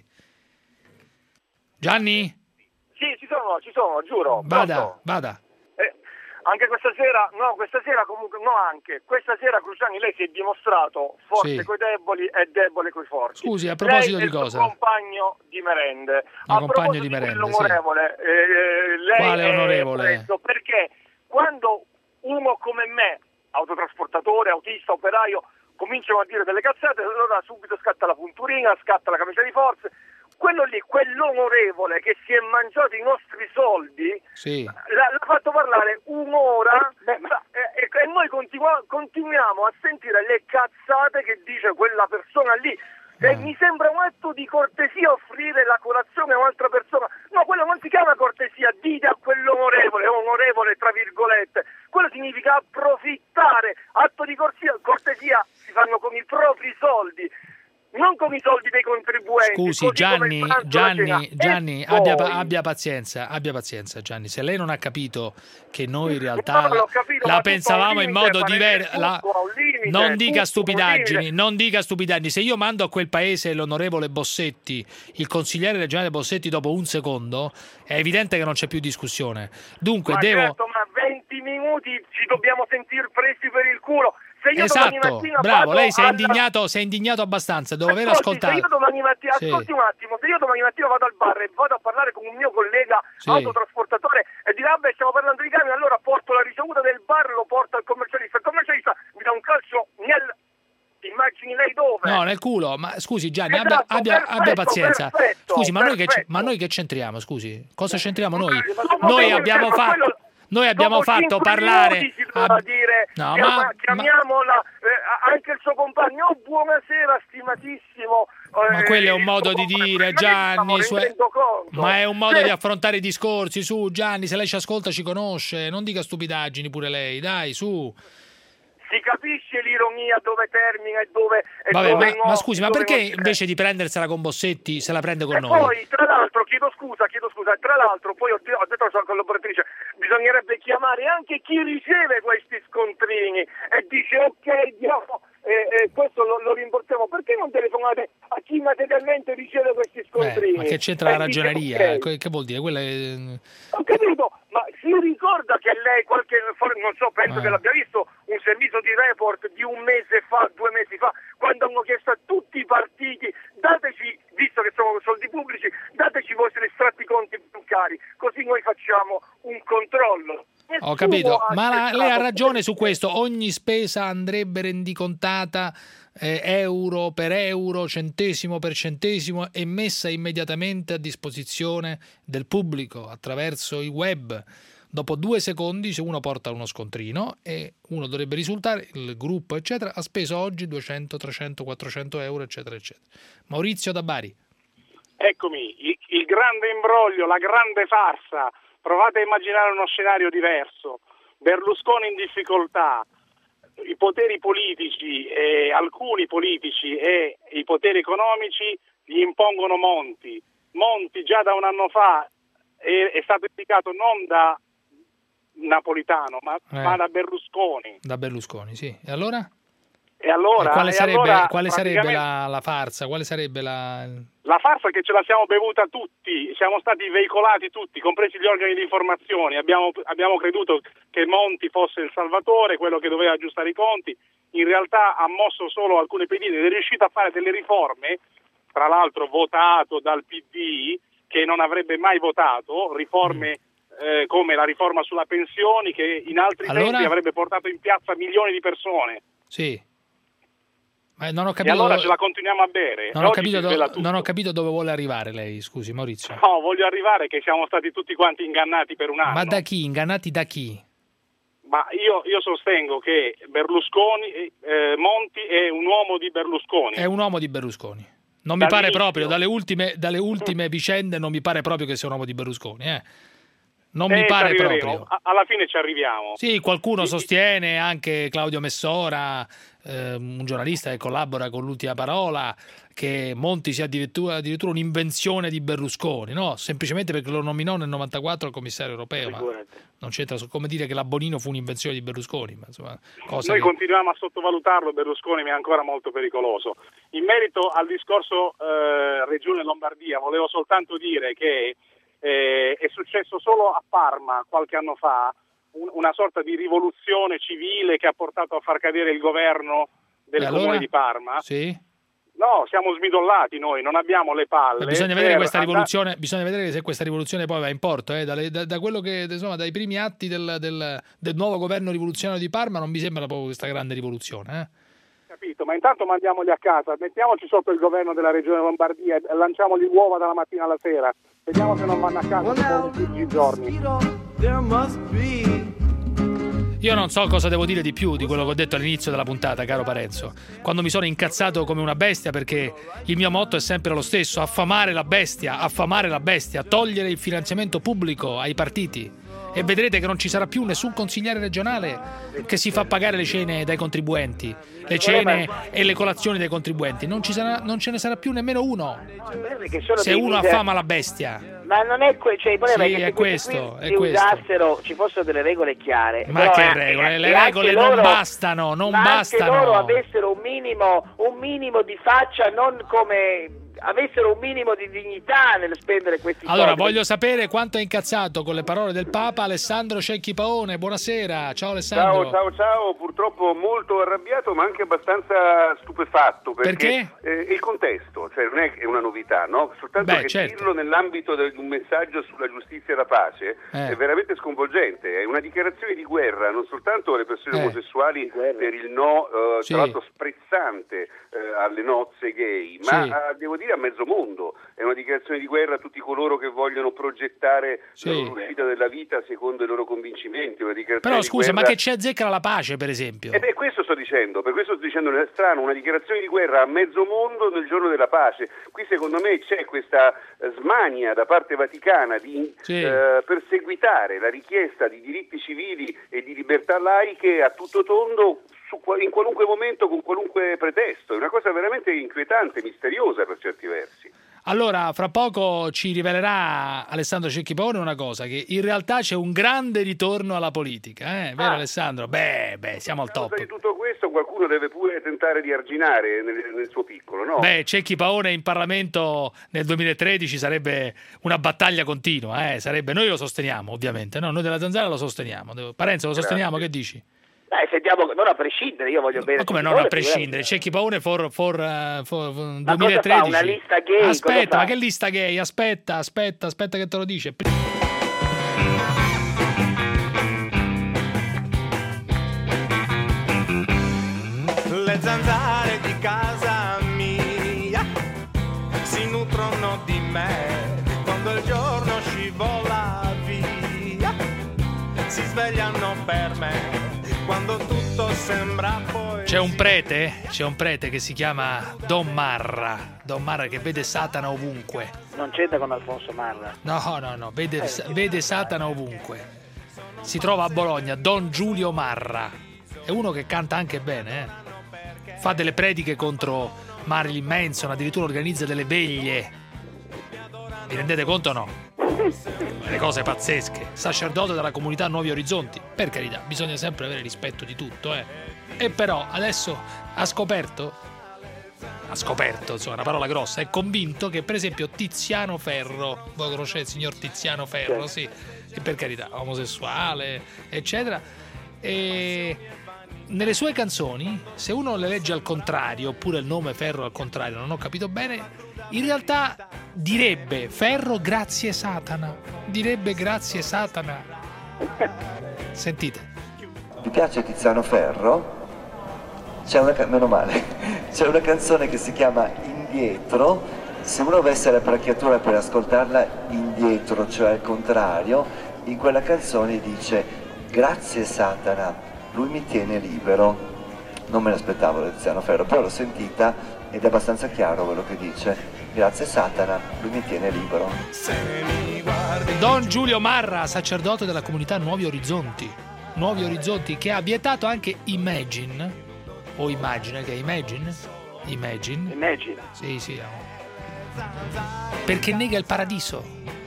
Gianni? Sì, ci sono, giuro. Vada. Anche questa sera Cruciani, lei si è dimostrato forte coi deboli e debole coi forti. Scusi, a proposito lei di cosa? È il compagno di merende. Compagno di merende, onorevole, lei quale onorevole? Preso perché quando uno come me, autotrasportatore, autista, operaio, cominciano a dire delle cazzate, allora subito scatta la punturina, scatta la camicia di forza. Quello lì, quell'onorevole che si è mangiato i nostri soldi, l'ha fatto parlare un'ora e noi continuiamo a sentire le cazzate che dice quella persona lì. E mi sembra un atto di cortesia offrire la colazione a un'altra persona. No, quello non si chiama cortesia, dite a quell'onorevole, onorevole tra virgolette. Quello significa approfittare. Atto di cortesia si fanno con i propri soldi, non con i soldi dei contribuenti. Scusi Gianni, abbia pazienza Gianni, se lei non ha capito che noi in realtà la pensavamo in modo diverso, non dica stupidaggini. Se io mando a quel paese l'onorevole Bossetti, il consigliere regionale Bossetti, dopo un secondo, è evidente che non c'è più discussione. Dunque ma 20 minuti ci dobbiamo sentir presi per il culo. Esatto, bravo, lei si è indignato abbastanza, devo aver ascoltato. Se io domani mattina, ascolti un attimo, se io domani mattina vado al bar e vado a parlare con un mio collega autotrasportatore e dirà vabbè stiamo parlando di camion, allora porto la ricevuta del bar, lo porto al commercialista, il commercialista mi dà un calcio immagini lei dove? No, nel culo. Ma scusi Gianni, abbia pazienza. Scusi, ma noi che c'entriamo, scusi? Cosa c'entriamo noi? Noi abbiamo fatto parlare. Chiamiamola anche il suo compagno. Oh, buonasera, stimatissimo. Ma quello è un modo di dire, Gianni. Ma è un modo di affrontare i discorsi. Su, Gianni, se lei ci ascolta, ci conosce. Non dica stupidaggini pure lei, dai, su. Si capisce l'ironia dove termina e dove... ma scusi, ma perché invece di prendersela con Bossetti se la prende con noi? Poi, tra l'altro, chiedo scusa, tra l'altro, poi ho detto alla sua collaboratrice, bisognerebbe chiamare anche chi riceve questi scontrini e dice ok, diamo... questo lo rimborsiamo, perché non telefonate a chi materialmente riceve questi scontrini? Ma che c'entra la ragioneria? Okay. Che vuol dire? Quella è... Ho capito, ma si ricorda che lei penso che l'abbia visto un servizio di report di un mese fa, 2 mesi fa, quando hanno chiesto a tutti i partiti: dateci, visto che sono soldi pubblici, dateci i vostri estratti conti bancari, così noi facciamo un controllo. Ho capito, ma lei ha ragione su questo, ogni spesa andrebbe rendicontata euro per euro, centesimo per centesimo, e messa immediatamente a disposizione del pubblico attraverso il web. Dopo 2 secondi, se uno porta uno scontrino e uno dovrebbe risultare, il gruppo eccetera ha speso oggi 200, 300, 400 euro eccetera eccetera. Maurizio da Bari. Eccomi, il grande imbroglio, la grande farsa. Provate a immaginare uno scenario diverso. Berlusconi in difficoltà, i poteri politici, alcuni politici e i poteri economici gli impongono Monti. Monti già da un anno fa è stato indicato non da Napolitano, ma da Berlusconi. Da Berlusconi, sì. E allora? E quale sarebbe la farsa? Quale sarebbe la farsa? Che ce la siamo bevuta tutti, siamo stati veicolati tutti, compresi gli organi di informazione. Abbiamo creduto che Monti fosse il salvatore, quello che doveva aggiustare i conti. In realtà ha mosso solo alcune pedine ed è riuscito a fare delle riforme, tra l'altro votato dal PD, che non avrebbe mai votato, riforme come la riforma sulla pensioni, che in altri tempi avrebbe portato in piazza milioni di persone. Sì. Ma non ho capito, e allora ce la continuiamo a bere. Non ho capito dove vuole arrivare lei, scusi Maurizio. No, voglio arrivare che siamo stati tutti quanti ingannati per un anno. Ma da chi? Ingannati da chi? Ma io sostengo che Monti è un uomo di Berlusconi. È un uomo di Berlusconi. Non mi pare proprio, dalle ultime vicende non mi pare proprio che sia un uomo di Berlusconi, Non mi pare proprio. Alla fine ci arriviamo. Sì, qualcuno sostiene, anche Claudio Messora, un giornalista che collabora con l'Ultima Parola, che Monti sia addirittura un'invenzione di Berlusconi, no? Semplicemente perché lo nominò nel 94 al commissario europeo, ma non c'entra, come dire che la Bonino fu un'invenzione di Berlusconi. Ma insomma, noi continuiamo a sottovalutarlo, Berlusconi, ma è ancora molto pericoloso. In merito al discorso Regione Lombardia, volevo soltanto dire che è successo solo a Parma qualche anno fa una sorta di rivoluzione civile che ha portato a far cadere il governo del comune di Parma. Sì. No, siamo smidollati noi, non abbiamo le palle. Bisogna vedere questa rivoluzione, bisogna vedere se questa rivoluzione poi va in porto. Da quello che, insomma, dai primi atti del nuovo governo rivoluzionario di Parma non mi sembra proprio questa grande rivoluzione. Capito, ma intanto mandiamoli a casa, mettiamoci sotto il governo della regione Lombardia e lanciamogli uova dalla mattina alla sera. Vediamo se non vanno a casa dopo 15 giorni. Io non so cosa devo dire di più di quello che ho detto all'inizio della puntata, caro Parenzo, quando mi sono incazzato come una bestia, perché il mio motto è sempre lo stesso: affamare la bestia, togliere il finanziamento pubblico ai partiti. E vedrete che non ci sarà più nessun consigliere regionale che si fa pagare le cene dai contribuenti, le cene e le colazioni dei contribuenti. Non ce ne sarà più nemmeno uno. Se uno affama la bestia. Ma non è cioè il problema sì, è che è questo, se usassero, ci fossero delle regole chiare. Ma che regole? Le regole non bastano, non bastano. Anche loro avessero un minimo di faccia, non come avessero un minimo di dignità nel spendere questi soldi. Allora, voglio sapere quanto è incazzato con le parole del Papa Alessandro Cecchi Paone. Buonasera, ciao Alessandro. Ciao, purtroppo molto arrabbiato ma anche abbastanza stupefatto. Perché? Il contesto, cioè non è una novità, no? Soltanto dirlo nell'ambito di un messaggio sulla giustizia e la pace è veramente sconvolgente. È una dichiarazione di guerra non soltanto alle persone omosessuali per il no, tra l'altro sprezzante alle nozze gay, ma devo dire a mezzo mondo. È una dichiarazione di guerra a tutti coloro che vogliono progettare l'uscita della vita secondo i loro convincimenti. Però scusa, ma che c'è azzecca la pace, per esempio? Questo sto dicendo, per questo sto dicendo, è strano, una dichiarazione di guerra a mezzo mondo nel giorno della pace. Qui secondo me c'è questa smania da parte vaticana di perseguitare la richiesta di diritti civili e di libertà laiche a tutto tondo in qualunque momento, con qualunque pretesto. È una cosa veramente inquietante, misteriosa per certi versi. Allora, fra poco ci rivelerà Alessandro Cecchi Paone una cosa, che in realtà c'è un grande ritorno alla politica, vero Alessandro? Beh, siamo al top. Di tutto questo qualcuno deve pure tentare di arginare nel suo piccolo, no? Cecchi Paone in Parlamento nel 2013 sarebbe una battaglia continua, sarebbe, noi lo sosteniamo ovviamente, no? Noi della Zanzara lo sosteniamo. Parenzo, lo sosteniamo, che dici? Sentiamo, non a prescindere, io voglio bene. Ma come non a prescindere? Cecchi Paone for 2013. Ma cosa fa, una lista gay? Aspetta, ma che lista gay? Aspetta che te lo dice. Le zanzare di casa mia si nutrono di me quando il giorno scivola via, si svegliano per me quando tutto sembra poesia. C'è un prete che si chiama Don Marra che vede Satana ovunque. Non c'entra con Alfonso Marra. No, vede Satana ovunque. Si trova a Bologna, Don Giulio Marra. È uno che canta anche bene, Fa delle prediche contro Marilyn Manson, addirittura organizza delle veglie. Vi rendete conto o no? Le cose pazzesche. Sacerdote della comunità Nuovi Orizzonti. Per carità, bisogna sempre avere rispetto di tutto, E però adesso ha scoperto, insomma, una parola grossa, è convinto che per esempio Tiziano Ferro, voi conoscete il signor Tiziano Ferro, sì, e per carità, omosessuale, eccetera, e nelle sue canzoni, se uno le legge al contrario, oppure il nome Ferro al contrario, non ho capito bene, in realtà direbbe Ferro grazie Satana. Sentite. Mi piace Tiziano Ferro? Meno male. C'è una canzone che si chiama Indietro. Se uno avesse l'apparecchiatura per ascoltarla indietro, cioè al contrario, in quella canzone dice grazie Satana, lui mi tiene libero. Non me l'aspettavo da Tiziano Ferro, però l'ho sentita ed è abbastanza chiaro quello che dice. Grazie Satana, lui mi tiene libero. Don Giulio Marra, sacerdote della comunità Nuovi Orizzonti, che ha vietato anche Imagine, o Immagine, che è Imagine? Sì. Perché nega il paradiso.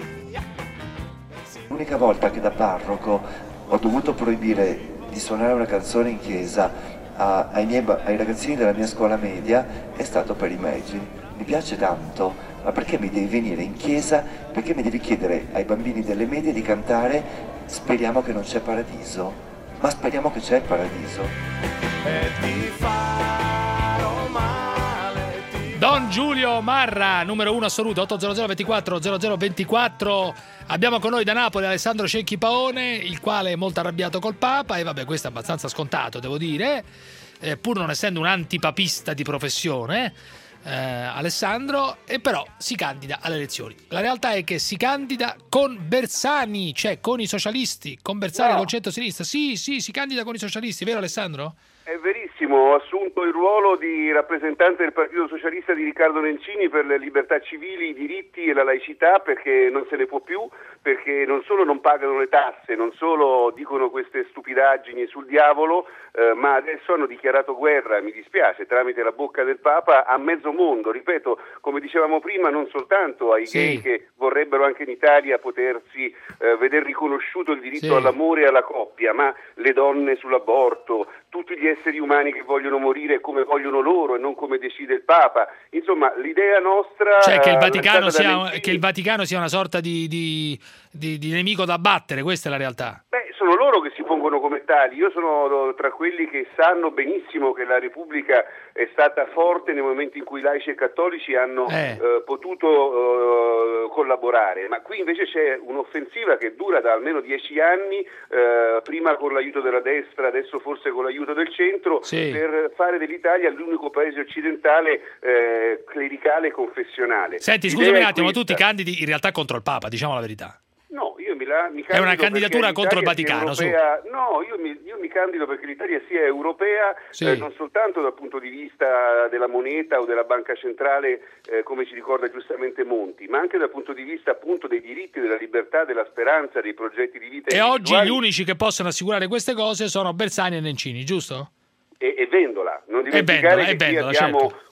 L'unica volta che da parroco ho dovuto proibire di suonare una canzone in chiesa ai ragazzini della mia scuola media è stato per Imagine. Mi piace tanto, ma perché mi devi venire in chiesa? Perché mi devi chiedere ai bambini delle medie di cantare Speriamo che non c'è paradiso? Ma speriamo che c'è il paradiso. Don Giulio Marra, numero 1 assoluto, 800 24 0024. Abbiamo con noi da Napoli Alessandro Cecchi Paone, il quale è molto arrabbiato col Papa, e vabbè, questo è abbastanza scontato, devo dire, pur non essendo un antipapista di professione, Alessandro, e però si candida alle elezioni. La realtà è che si candida con Bersani, cioè con i socialisti, con Bersani col centro-sinistra. Sì, si candida con i socialisti, vero Alessandro? È verissimo, ho assunto il ruolo di rappresentante del Partito Socialista di Riccardo Nencini per le libertà civili, i diritti e la laicità, perché non se ne può più, perché non solo non pagano le tasse, non solo dicono queste stupidaggini sul diavolo, ma adesso hanno dichiarato guerra, mi dispiace, tramite la bocca del Papa a mezzo mondo, ripeto, come dicevamo prima, non soltanto ai gay che vorrebbero anche in Italia potersi veder riconosciuto il diritto all'amore e alla coppia, ma le donne sull'aborto, tutti gli esseri umani che vogliono morire come vogliono loro e non come decide il Papa. Insomma, l'idea nostra... Cioè che il Vaticano sia una sorta di nemico da battere, questa è la realtà. Beh, sono loro che si pongono come tali. Io sono tra quelli che sanno benissimo che la Repubblica è stata forte nel momento in cui laici e cattolici hanno potuto collaborare, ma qui invece c'è un'offensiva che dura da almeno 10 anni, prima con l'aiuto della destra, adesso forse con l'aiuto del centro, per fare dell'italia l'unico paese occidentale clericale e confessionale. Senti, scusami un attimo, tu ti candidi in realtà contro il Papa, diciamo la verità. No, io mi candido. È una candidatura contro il Vaticano, su. No, io mi candido perché l'Italia sia europea, non soltanto dal punto di vista della moneta o della banca centrale, come ci ricorda giustamente Monti, ma anche dal punto di vista appunto dei diritti, della libertà, della speranza, dei progetti di vita. E oggi gli unici che possono assicurare queste cose sono Bersani e Nencini, giusto? E Vendola. Non dimenticare che qui abbiamo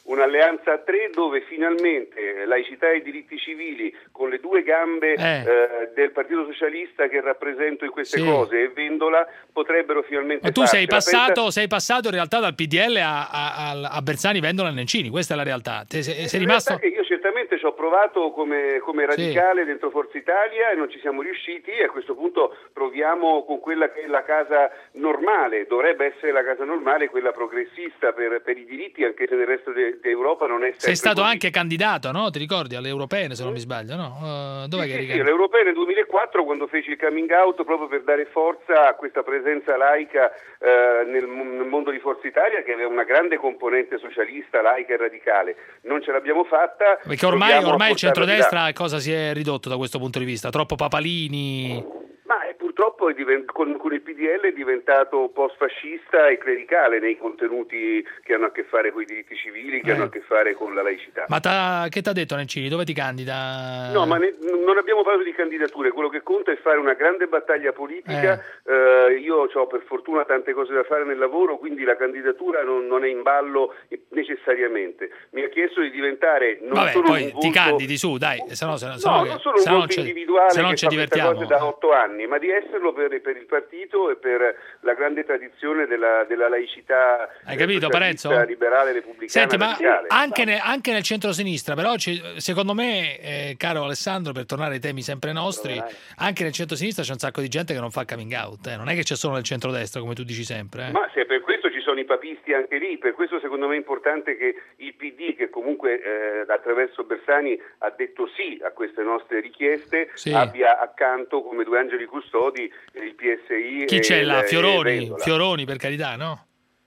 un'alleanza a tre dove finalmente laicità e diritti civili, con le due gambe del Partito Socialista che rappresento in queste cose, e Vendola, potrebbero finalmente... Ma tu sei passato in realtà dal PDL a Bersani, Vendola e Nencini, questa è la realtà. Sei rimasto... Io certamente ci ho provato come radicale dentro Forza Italia e non ci siamo riusciti, e a questo punto proviamo con quella che è la casa normale, dovrebbe essere la casa normale, quella progressista per i diritti, anche se nel resto d'Europa non è sempre Sei stato così. Anche candidato, no? Ti ricordi, alle europee, se non mi sbaglio, no? Dov'è che eri? Sì, alle europee nel 2004, quando feci il coming out, proprio per dare forza a questa presenza laica nel mondo di Forza Italia, che aveva una grande componente socialista, laica e radicale. Non ce l'abbiamo fatta. Perché ormai il centrodestra cosa si è ridotto da questo punto di vista? Troppo papalini? Ma purtroppo con il PDL è diventato post-fascista e clericale nei contenuti che hanno a che fare con i diritti civili, che hanno a che fare con la laicità. Ma che ti ha detto Nencini? Dove ti candida? No, ma non abbiamo parlato di candidature, quello che conta è fare una grande battaglia politica. Io ho per fortuna tante cose da fare nel lavoro, quindi la candidatura non è in ballo necessariamente. Mi ha chiesto di diventare poi ti candidi su, dai, non sono un voto individuale se non che ci fa divertiamo queste cose da 8 anni, ma di esserlo per il partito e per la grande tradizione della laicità. Hai capito, Parenzo? Liberale, repubblicana. Senti, ma radicale. anche nel centro-sinistra, però secondo me, caro Alessandro, per tornare ai temi sempre nostri, anche nel centro-sinistra c'è un sacco di gente che non fa coming out, non è che c'è solo nel centrodestra, come tu dici sempre. Ma se per questo ci sono i papisti anche lì, per questo secondo me è importante che il PD, che comunque attraverso Bersani ha detto sì a queste nostre richieste, abbia accanto come due angeli custodi il PSI. Chi c'è là? Fioroni, per carità, no?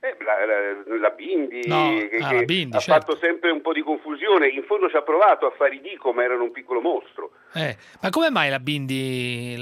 La Bindi, la Bindi, ha fatto sempre un po' di confusione. In fondo ci ha provato a fare i dico, ma erano un piccolo mostro. Ma come mai la Bindi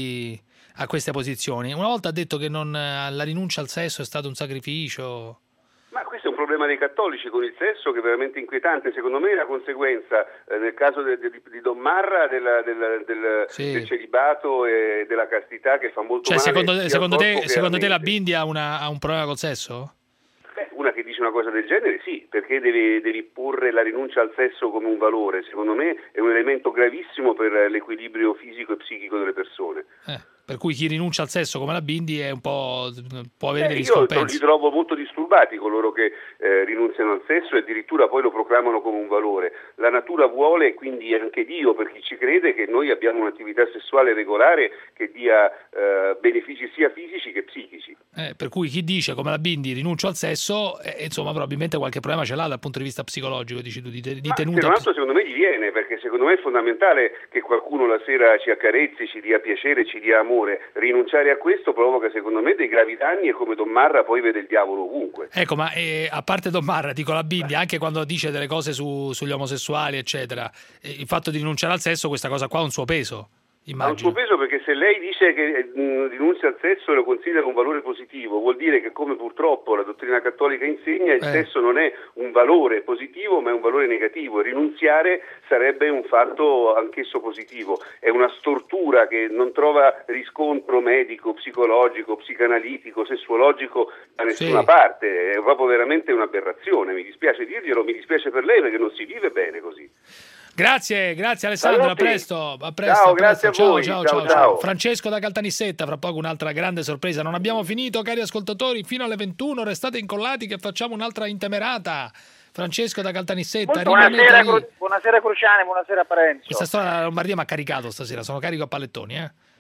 a queste posizioni? Una volta ha detto che la rinuncia al sesso è stato un sacrificio. Ma questo è un problema dei cattolici con il sesso che è veramente inquietante. Secondo me è la conseguenza, nel caso di Don Marra, del celibato e della castità, che fa molto male. Secondo te la Bindi ha un problema col sesso? Una che dice una cosa del genere sì, perché devi porre la rinuncia al sesso come un valore. Secondo me è un elemento gravissimo per l'equilibrio fisico e psichico delle persone. Per cui chi rinuncia al sesso come la Bindi è può avere degli scompensi. Io li trovo molto disturbati coloro che rinunziano al sesso e addirittura poi lo proclamano come un valore. La natura vuole, quindi anche Dio, per chi ci crede, che noi abbiamo un'attività sessuale regolare che dia benefici sia fisici che psichici. Per cui chi dice come la Bindi rinuncio al sesso, insomma probabilmente qualche problema ce l'ha dal punto di vista psicologico, dici tu, di tenuta. Se non altro secondo me gli viene, perché secondo me è fondamentale che qualcuno la sera ci accarezzi, ci dia piacere, ci dia amore. Rinunciare a questo provoca secondo me dei gravi danni e come Don Marra poi vede il diavolo ovunque. Ecco, ma a parte Don Marra, dico la Bindi, anche quando dice delle cose sugli omosessuali eccetera, il fatto di rinunciare al sesso, questa cosa qua ha un suo peso. Immagino. Ha un suo peso, perché se lei dice che rinuncia al sesso e lo considera un valore positivo, vuol dire che, come purtroppo la dottrina cattolica insegna, il sesso non è un valore positivo ma è un valore negativo, e rinunziare sarebbe un fatto anch'esso positivo. È una stortura che non trova riscontro medico, psicologico, psicanalitico, sessuologico da nessuna parte, è proprio veramente un'aberrazione. Mi dispiace dirglielo, mi dispiace per lei, perché non si vive bene così. Grazie Alessandro, a presto. Ciao, grazie a voi. Ciao. Francesco da Caltanissetta, fra poco un'altra grande sorpresa. Non abbiamo finito, cari ascoltatori, fino alle 21 restate incollati che facciamo un'altra intemerata. Francesco da Caltanissetta. Buonasera Cruciani, buonasera Parenzo. Questa storia della Lombardia mi ha caricato stasera, sono carico a pallettoni.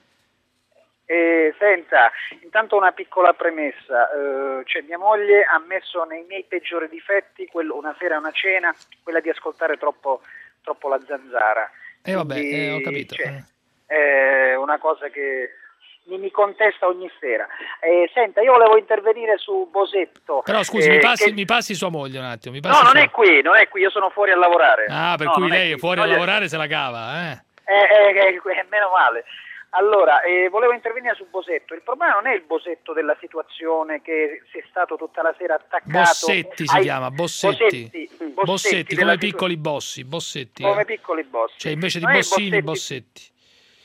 Senta, intanto una piccola premessa, mia moglie ha messo nei miei peggiori difetti una sera a una cena, quella di ascoltare troppo la Zanzara. Ho capito. È una cosa che mi contesta ogni sera. Senta, io volevo intervenire su Bosetto. Però scusi, mi passi sua moglie un attimo. Non è qui, io sono fuori a lavorare. Per cui lei è fuori a lavorare, se la cava, meno male. Allora, volevo intervenire su Bosetto. Il problema non è il Bosetto della situazione che si è stato tutta la sera attaccato. Bossetti si chiama, Bossetti, come piccoli bossi. Come piccoli bossi. Cioè invece di Bossini, Bossetti.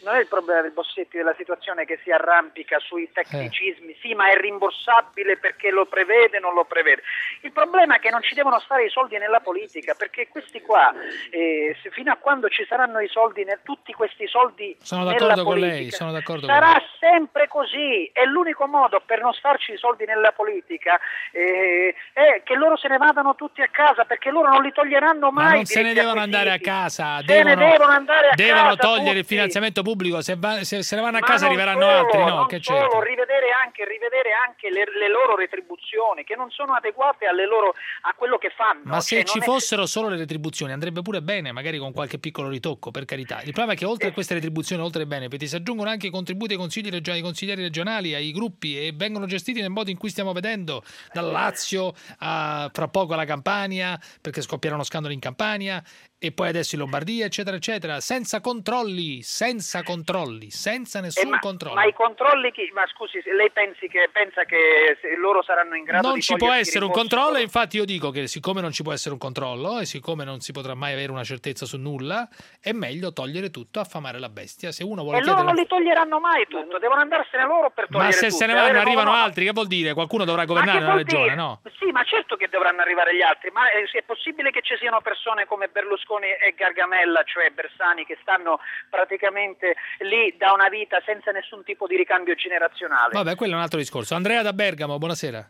non è il problema del Bossetti della situazione che si arrampica sui tecnicismi, sì, ma è rimborsabile perché lo prevede, non lo prevede. Il problema è che non ci devono stare i soldi nella politica, perché questi qua, fino a quando ci saranno i soldi, tutti questi soldi sono nella d'accordo politica, con lei, sono d'accordo sarà con lei. sempre così, e l'unico modo per non starci i soldi nella politica è che loro se ne vadano tutti a casa, perché loro non li toglieranno mai. Ma non se ne devono andare a casa, devono togliere tutti. Il finanziamento pubblico, se ne vanno a Ma casa non arriveranno solo, altri, no? non Che solo, c'è? rivedere anche le loro retribuzioni, che non sono adeguate a quello che fanno. Ma se ci fossero solo le retribuzioni andrebbe pure bene, magari con qualche piccolo ritocco, per carità. Il problema è che oltre a queste retribuzioni, oltre ai benefit, si aggiungono anche i contributi ai consiglieri regionali, ai gruppi, e vengono gestiti nel modo in cui stiamo vedendo, dal Lazio fra poco alla Campania, perché scoppieranno scandali in Campania, e poi adesso in Lombardia, eccetera, eccetera, senza controlli, senza nessun controllo. Ma i controlli ma scusi, lei pensa che loro saranno in grado non di ci può togliersi essere un rimborsi? controllo, e infatti io dico che siccome non ci può essere un controllo e siccome non si potrà mai avere una certezza su nulla, è meglio togliere tutto, affamare la bestia. Se uno vuole loro non li toglieranno mai tutto, devono andarsene loro per togliere tutto. Ma se tutto, se ne vanno arrivano altri, che vuol dire? Qualcuno dovrà governare la regione, no? Sì, ma certo che dovranno arrivare gli altri, ma è possibile che ci siano persone come Berlusconi e Gargamella, cioè Bersani, che stanno praticamente lì da una vita senza nessun tipo di ricambio generazionale? Vabbè, quello è un altro discorso. Andrea da Bergamo, buonasera.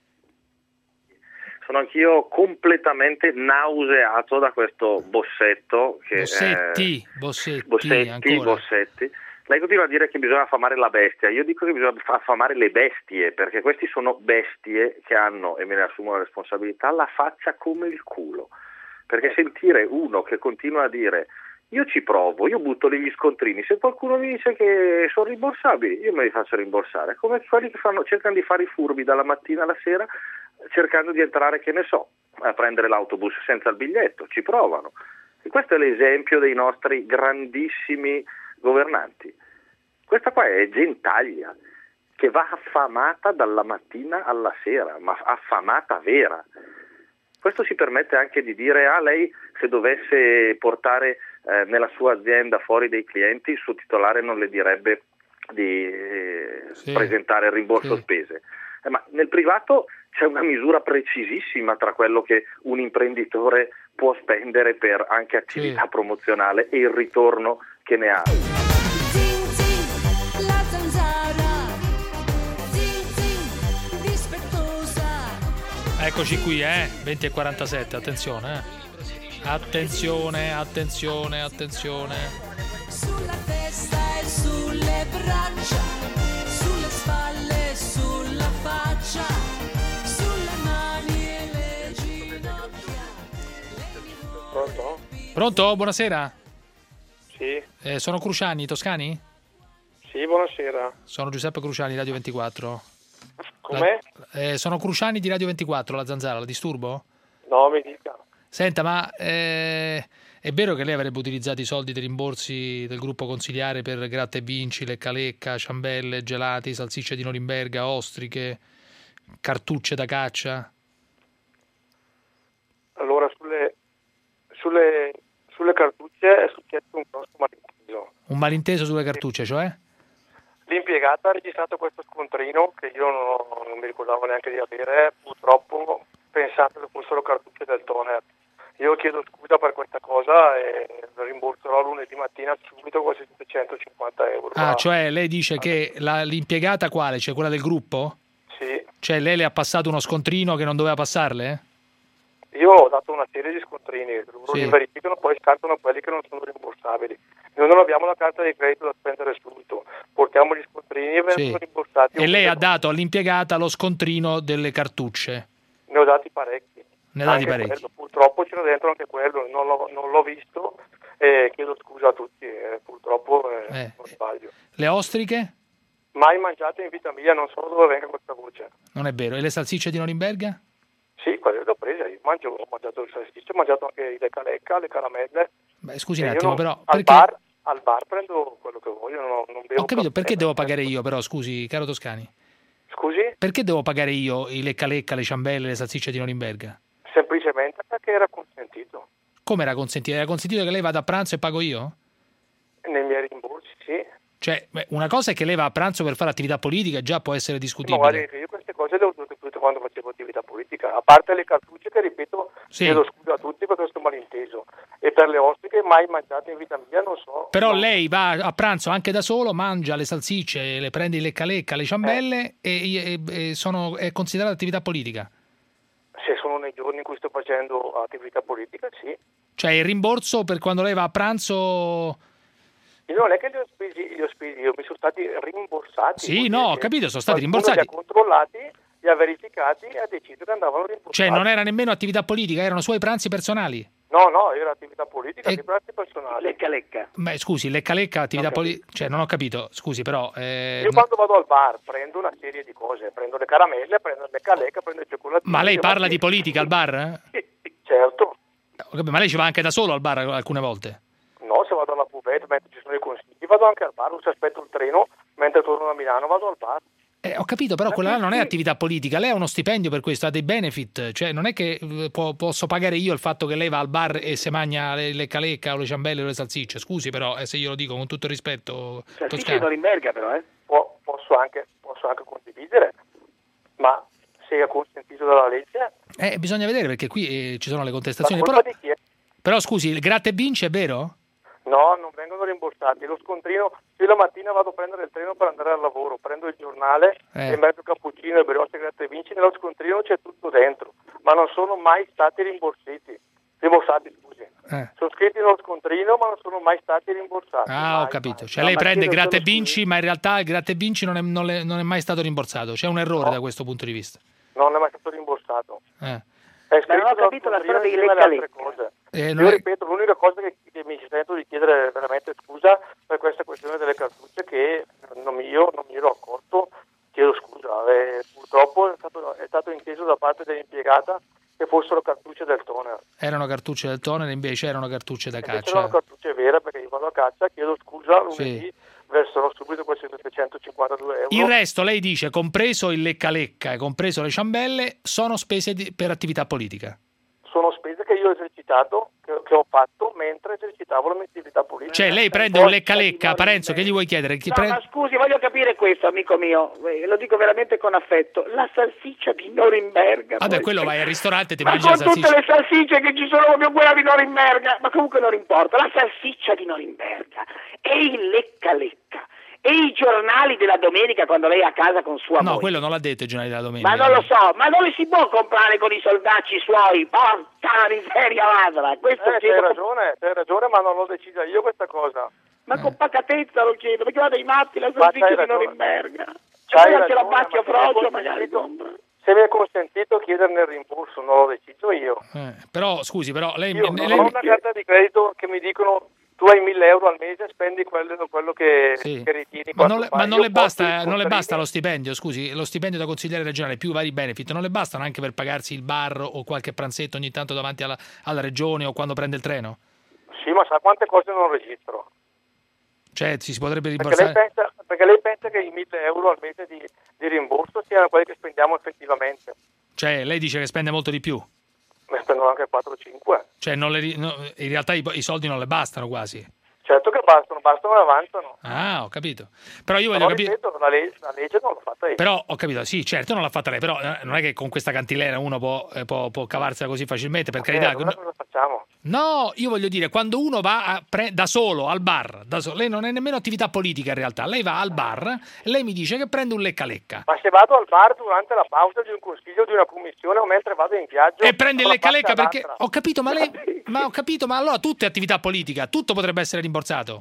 Sono anch'io completamente nauseato da questo Bossetto. Bossetti. Lei continua a dire che bisogna affamare la bestia. Io dico che bisogna affamare le bestie, perché questi sono bestie che hanno, e me ne assumo la responsabilità, la faccia come il culo. Perché sentire uno che continua a dire io ci provo, io butto lì gli scontrini, se qualcuno mi dice che sono rimborsabili, io me li faccio rimborsare, come quelli che cercano di fare i furbi dalla mattina alla sera, cercando di entrare, che ne so, a prendere l'autobus senza il biglietto, ci provano. E questo è l'esempio dei nostri grandissimi governanti. Questa qua è gentaglia che va affamata dalla mattina alla sera, ma affamata vera. Questo si permette anche di dire lei se dovesse portare nella sua azienda fuori dei clienti, il suo titolare non le direbbe di presentare il rimborso spese. Ma nel privato c'è una misura precisissima tra quello che un imprenditore può spendere per anche attività promozionale e il ritorno che ne ha. Eccoci qui, 20:47, attenzione, attenzione. Sulla testa e sulle braccia, sulle spalle e sulla faccia, sulle mani e le ginocchia. Pronto? Buonasera. Sì. Sono Cruciani, Toscani? Sì, buonasera. Sono Giuseppe Cruciani, Radio 24. Com'è? Sono Cruciani di Radio 24, la Zanzara, la disturbo? No, mi dica. Senta, ma è vero che lei avrebbe utilizzato i soldi dei rimborsi del gruppo consigliare per gratta e vinci, lecca, ciambelle, gelati, salsicce di Norimberga, ostriche, cartucce da caccia? Allora, sulle cartucce è successo un grosso malinteso. Un malinteso sulle cartucce, cioè? L'impiegata ha registrato questo scontrino che io non mi ricordavo neanche di avere, purtroppo pensate che fossero cartucce del toner. Io chiedo scusa per questa cosa e rimborserò lunedì mattina subito quasi 750 euro. Cioè lei dice che l'impiegata quale? Cioè quella del gruppo? Sì. Cioè lei le ha passato uno scontrino che non doveva passarle? Io ho dato una serie di scontrini, loro li verificano, poi scartano quelli che non sono rimborsabili. Noi non abbiamo la carta di credito da spendere subito, portiamo gli scontrini e vengono rimborsati. E lei ha dato all'impiegata lo scontrino delle cartucce? Ne ho dati parecchi. Parecchi. Purtroppo c'era dentro anche quello, non l'ho visto e chiedo scusa a tutti, purtroppo non sbaglio. Le ostriche? Mai mangiate in vita mia, non so dove venga questa voce. Non è vero. E le salsicce di Norimberga? Sì, quelle le ho prese, ho mangiato le salsicce, ho mangiato anche i lecca, le caramelle. Beh, scusi un attimo, però... Al bar prendo quello che voglio, non bevo. Ho capito, perché devo pagare io però, scusi, caro Toscani? Scusi? Perché devo pagare io i lecca, le ciambelle, le salsicce di Norimberga? Semplicemente perché era consentito. Come era consentito? Era consentito che lei vada a pranzo e pago io? Nei miei rimborsi, sì. sì. Cioè, una cosa è che lei va a pranzo per fare attività politica, già può essere discutibile. Ma guardi, io queste cose le ho tutte quando facevo attività politica, a parte le cartucce che, ripeto, chiedo scusa a tutti per questo malinteso, e per le ostriche mai mangiate in vita mia, non so. Però lei va a pranzo anche da solo, mangia le salsicce, le prende il lecca-lecca, le ciambelle e è considerata attività politica? Se sono nei giorni in cui sto facendo attività politica, sì. Cioè il rimborso per quando lei va a pranzo... Non è che li ho spesi io, mi sono stati rimborsati. Sì, no, ho capito, sono stati rimborsati. Li ha controllati, li ha verificati e ha deciso che andavano rimborsati. Cioè non era nemmeno attività politica, erano suoi pranzi personali? No, era attività politica, pranzi personali. Lecca-lecca. Beh, scusi, lecca-lecca, attività politica... Cioè, non ho capito, scusi, però... Io quando vado al bar prendo una serie di cose, prendo le caramelle, prendo il lecca-lecca, prendo il cioccolatino... Ma lei parla di politica al bar? Certo. Ma lei ci va anche da solo al bar alcune volte? No, se vado alla buvette, mentre ci sono i consigli, vado anche al bar, se aspetto il treno, mentre torno da Milano vado al bar. Ho capito, però quella là non è attività politica, lei ha uno stipendio per questo, ha dei benefit, cioè non è che posso pagare io il fatto che lei va al bar e se mangia le lecca-lecca o le ciambelle o le salsicce, scusi però, se io lo dico con tutto il rispetto... Salsicce di Norimberga però, Posso anche condividere, ma se è consentito dalla legge... bisogna vedere, perché qui ci sono le contestazioni, però... Di chi è? Però scusi, il gratta e vinci è vero? No, non vengono rimborsati. Lo scontrino, io la mattina vado a prendere il treno per andare al lavoro, prendo il giornale e metto cappuccino e brioche gratta e vinci, nello scontrino c'è tutto dentro, ma non sono mai stati rimborsati, scusi. Sono scritti nello scontrino, ma non sono mai stati rimborsati. Ho capito. Cioè lei prende gratta e vinci, ma in realtà il gratta e vinci non è mai stato rimborsato. C'è un errore da questo punto di vista. Non è mai stato rimborsato. Ma non ho capito la storia dei lecca-lecca. Io ripeto, l'unica cosa che mi sento di chiedere veramente scusa per questa questione delle cartucce che non mi ero accorto, chiedo scusa. Purtroppo è stato inteso da parte dell'impiegata che fossero cartucce del toner. Erano cartucce del toner, invece erano cartucce da caccia. Erano cartucce vere, perché io vado a caccia, chiedo scusa, lunedì verserò subito questi 752 euro. Il resto, lei dice, compreso il lecca-lecca e compreso le ciambelle, sono spese per attività politica. Sono spese che io ho esercitato, che ho fatto mentre esercitavo la mia attività politica. Cioè lei prende un lecca-lecca, Parenzo, che gli vuoi chiedere? Ma scusi, voglio capire questo, amico mio, lo dico veramente con affetto, la salsiccia di Norimberga. Vabbè, quello vai al ristorante e ti mangi la salsiccia. Ma con tutte le salsicce che ci sono, proprio quella di Norimberga, ma comunque non importa, la salsiccia di Norimberga e il lecca-lecca. E i giornali della domenica quando lei è a casa con sua moglie. No, quello non l'ha detto i giornali della domenica. Ma non lo so, ma non li si può comprare con i soldacci suoi? Porca miseria ladra! C'hai ragione, ma non l'ho decisa io questa cosa. Ma con pacatezza lo chiedo, perché vado ai matti la salsiccia di Norimberga. C'hai anche la Bacchio Frocio magari compra. Se mi è consentito chiederne il rimborso, non l'ho deciso io. Però, scusi, però lei... Io non ho una carta di credito che mi dicono... Tu hai 1.000 euro al mese, spendi quello che ritiri. Ma non le basta lo stipendio, scusi, lo stipendio da consigliere regionale più vari benefit, non le bastano anche per pagarsi il bar o qualche pranzetto ogni tanto davanti alla regione o quando prende il treno? Sì, ma sa quante cose non registro? Cioè, si potrebbe rimborsare? Perché lei pensa che i 1.000 euro al mese di rimborso siano quelli che spendiamo effettivamente? Cioè, lei dice che spende molto di più? Ne spendono anche 4-5. Cioè in realtà i soldi non le bastano quasi. Certo che bastano e avanzano. Ah, ho capito. Però io voglio capire... Ripeto, la legge non l'ha fatta lei. Però ho capito, sì, certo non l'ha fatta lei, però non è che con questa cantilena uno può cavarsela così facilmente, per carità. Allora cosa facciamo? No, io voglio dire, quando uno va da solo al bar, lei non è nemmeno attività politica in realtà, lei va al bar e lei mi dice che prende un lecca-lecca. Ma se vado al bar durante la pausa di un consiglio di una commissione o mentre vado in viaggio... E prende il lecca-lecca perché... Ho capito, ma lei... ma allora tutto è attività politica, tutto potrebbe essere rimborsato.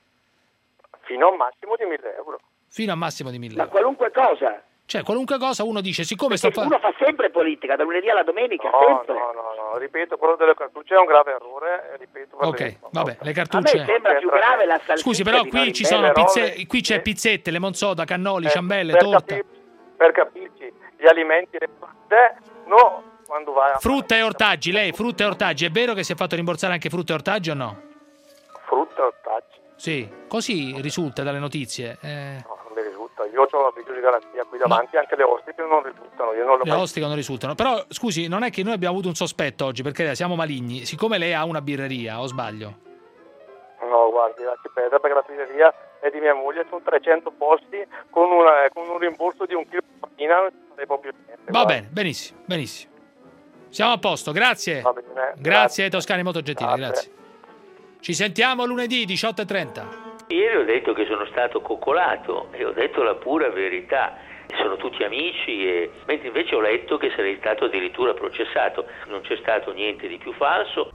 Fino a un massimo di 1.000 euro. Fino a un massimo di 1.000 euro. Ma qualunque cosa? Cioè, qualunque cosa uno dice, siccome uno fa sempre politica, da lunedì alla domenica, sempre. No, ripeto, quello delle cartucce è un grave errore, ripeto. Ok, vabbè, le cartucce... A me sembra più grave la salsiccia. Scusi, però qui ci sono qui c'è pizzette, lemon soda, cannoli, ciambelle, torta. Per capirci, gli alimenti, le frutte, no, quando vai a... Frutta e ortaggi, lei, frutta e ortaggi, è vero che si è fatto rimborsare anche frutta e ortaggi o no? Frutta e ortaggi? Sì, così risulta dalle notizie. No, non mi risulta. Io ho la video di garanzia qui davanti, anche le ostiche non risultano. Le ostiche non risultano. Però, scusi, non è che noi abbiamo avuto un sospetto oggi, perché siamo maligni. Siccome lei ha una birreria, o sbaglio? No, guardi, lasci perdere, perché la birreria e di mia moglie, sono 300 posti con un rimborso di 1 chilo di farina. Proprio niente, va bene, benissimo. Siamo a posto, grazie. Va bene, grazie Toscani, molto gentile, grazie. Ci sentiamo lunedì 18:30. Ieri ho detto che sono stato coccolato e ho detto la pura verità. Sono tutti amici, mentre invece ho letto che sarei stato addirittura processato. Non c'è stato niente di più falso.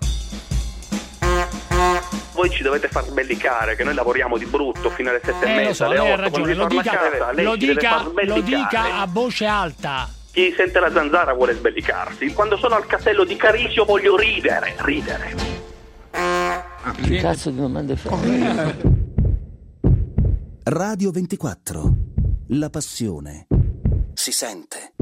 Voi ci dovete far sbellicare, che noi lavoriamo di brutto fino alle 7:30, lo so, alle 8. lei ha ragione, lo dica a voce alta. Chi sente la zanzara vuole sbellicarsi. Quando sono al castello di Carisio voglio ridere. Che cazzo di domande fai? Radio 24. La passione si sente.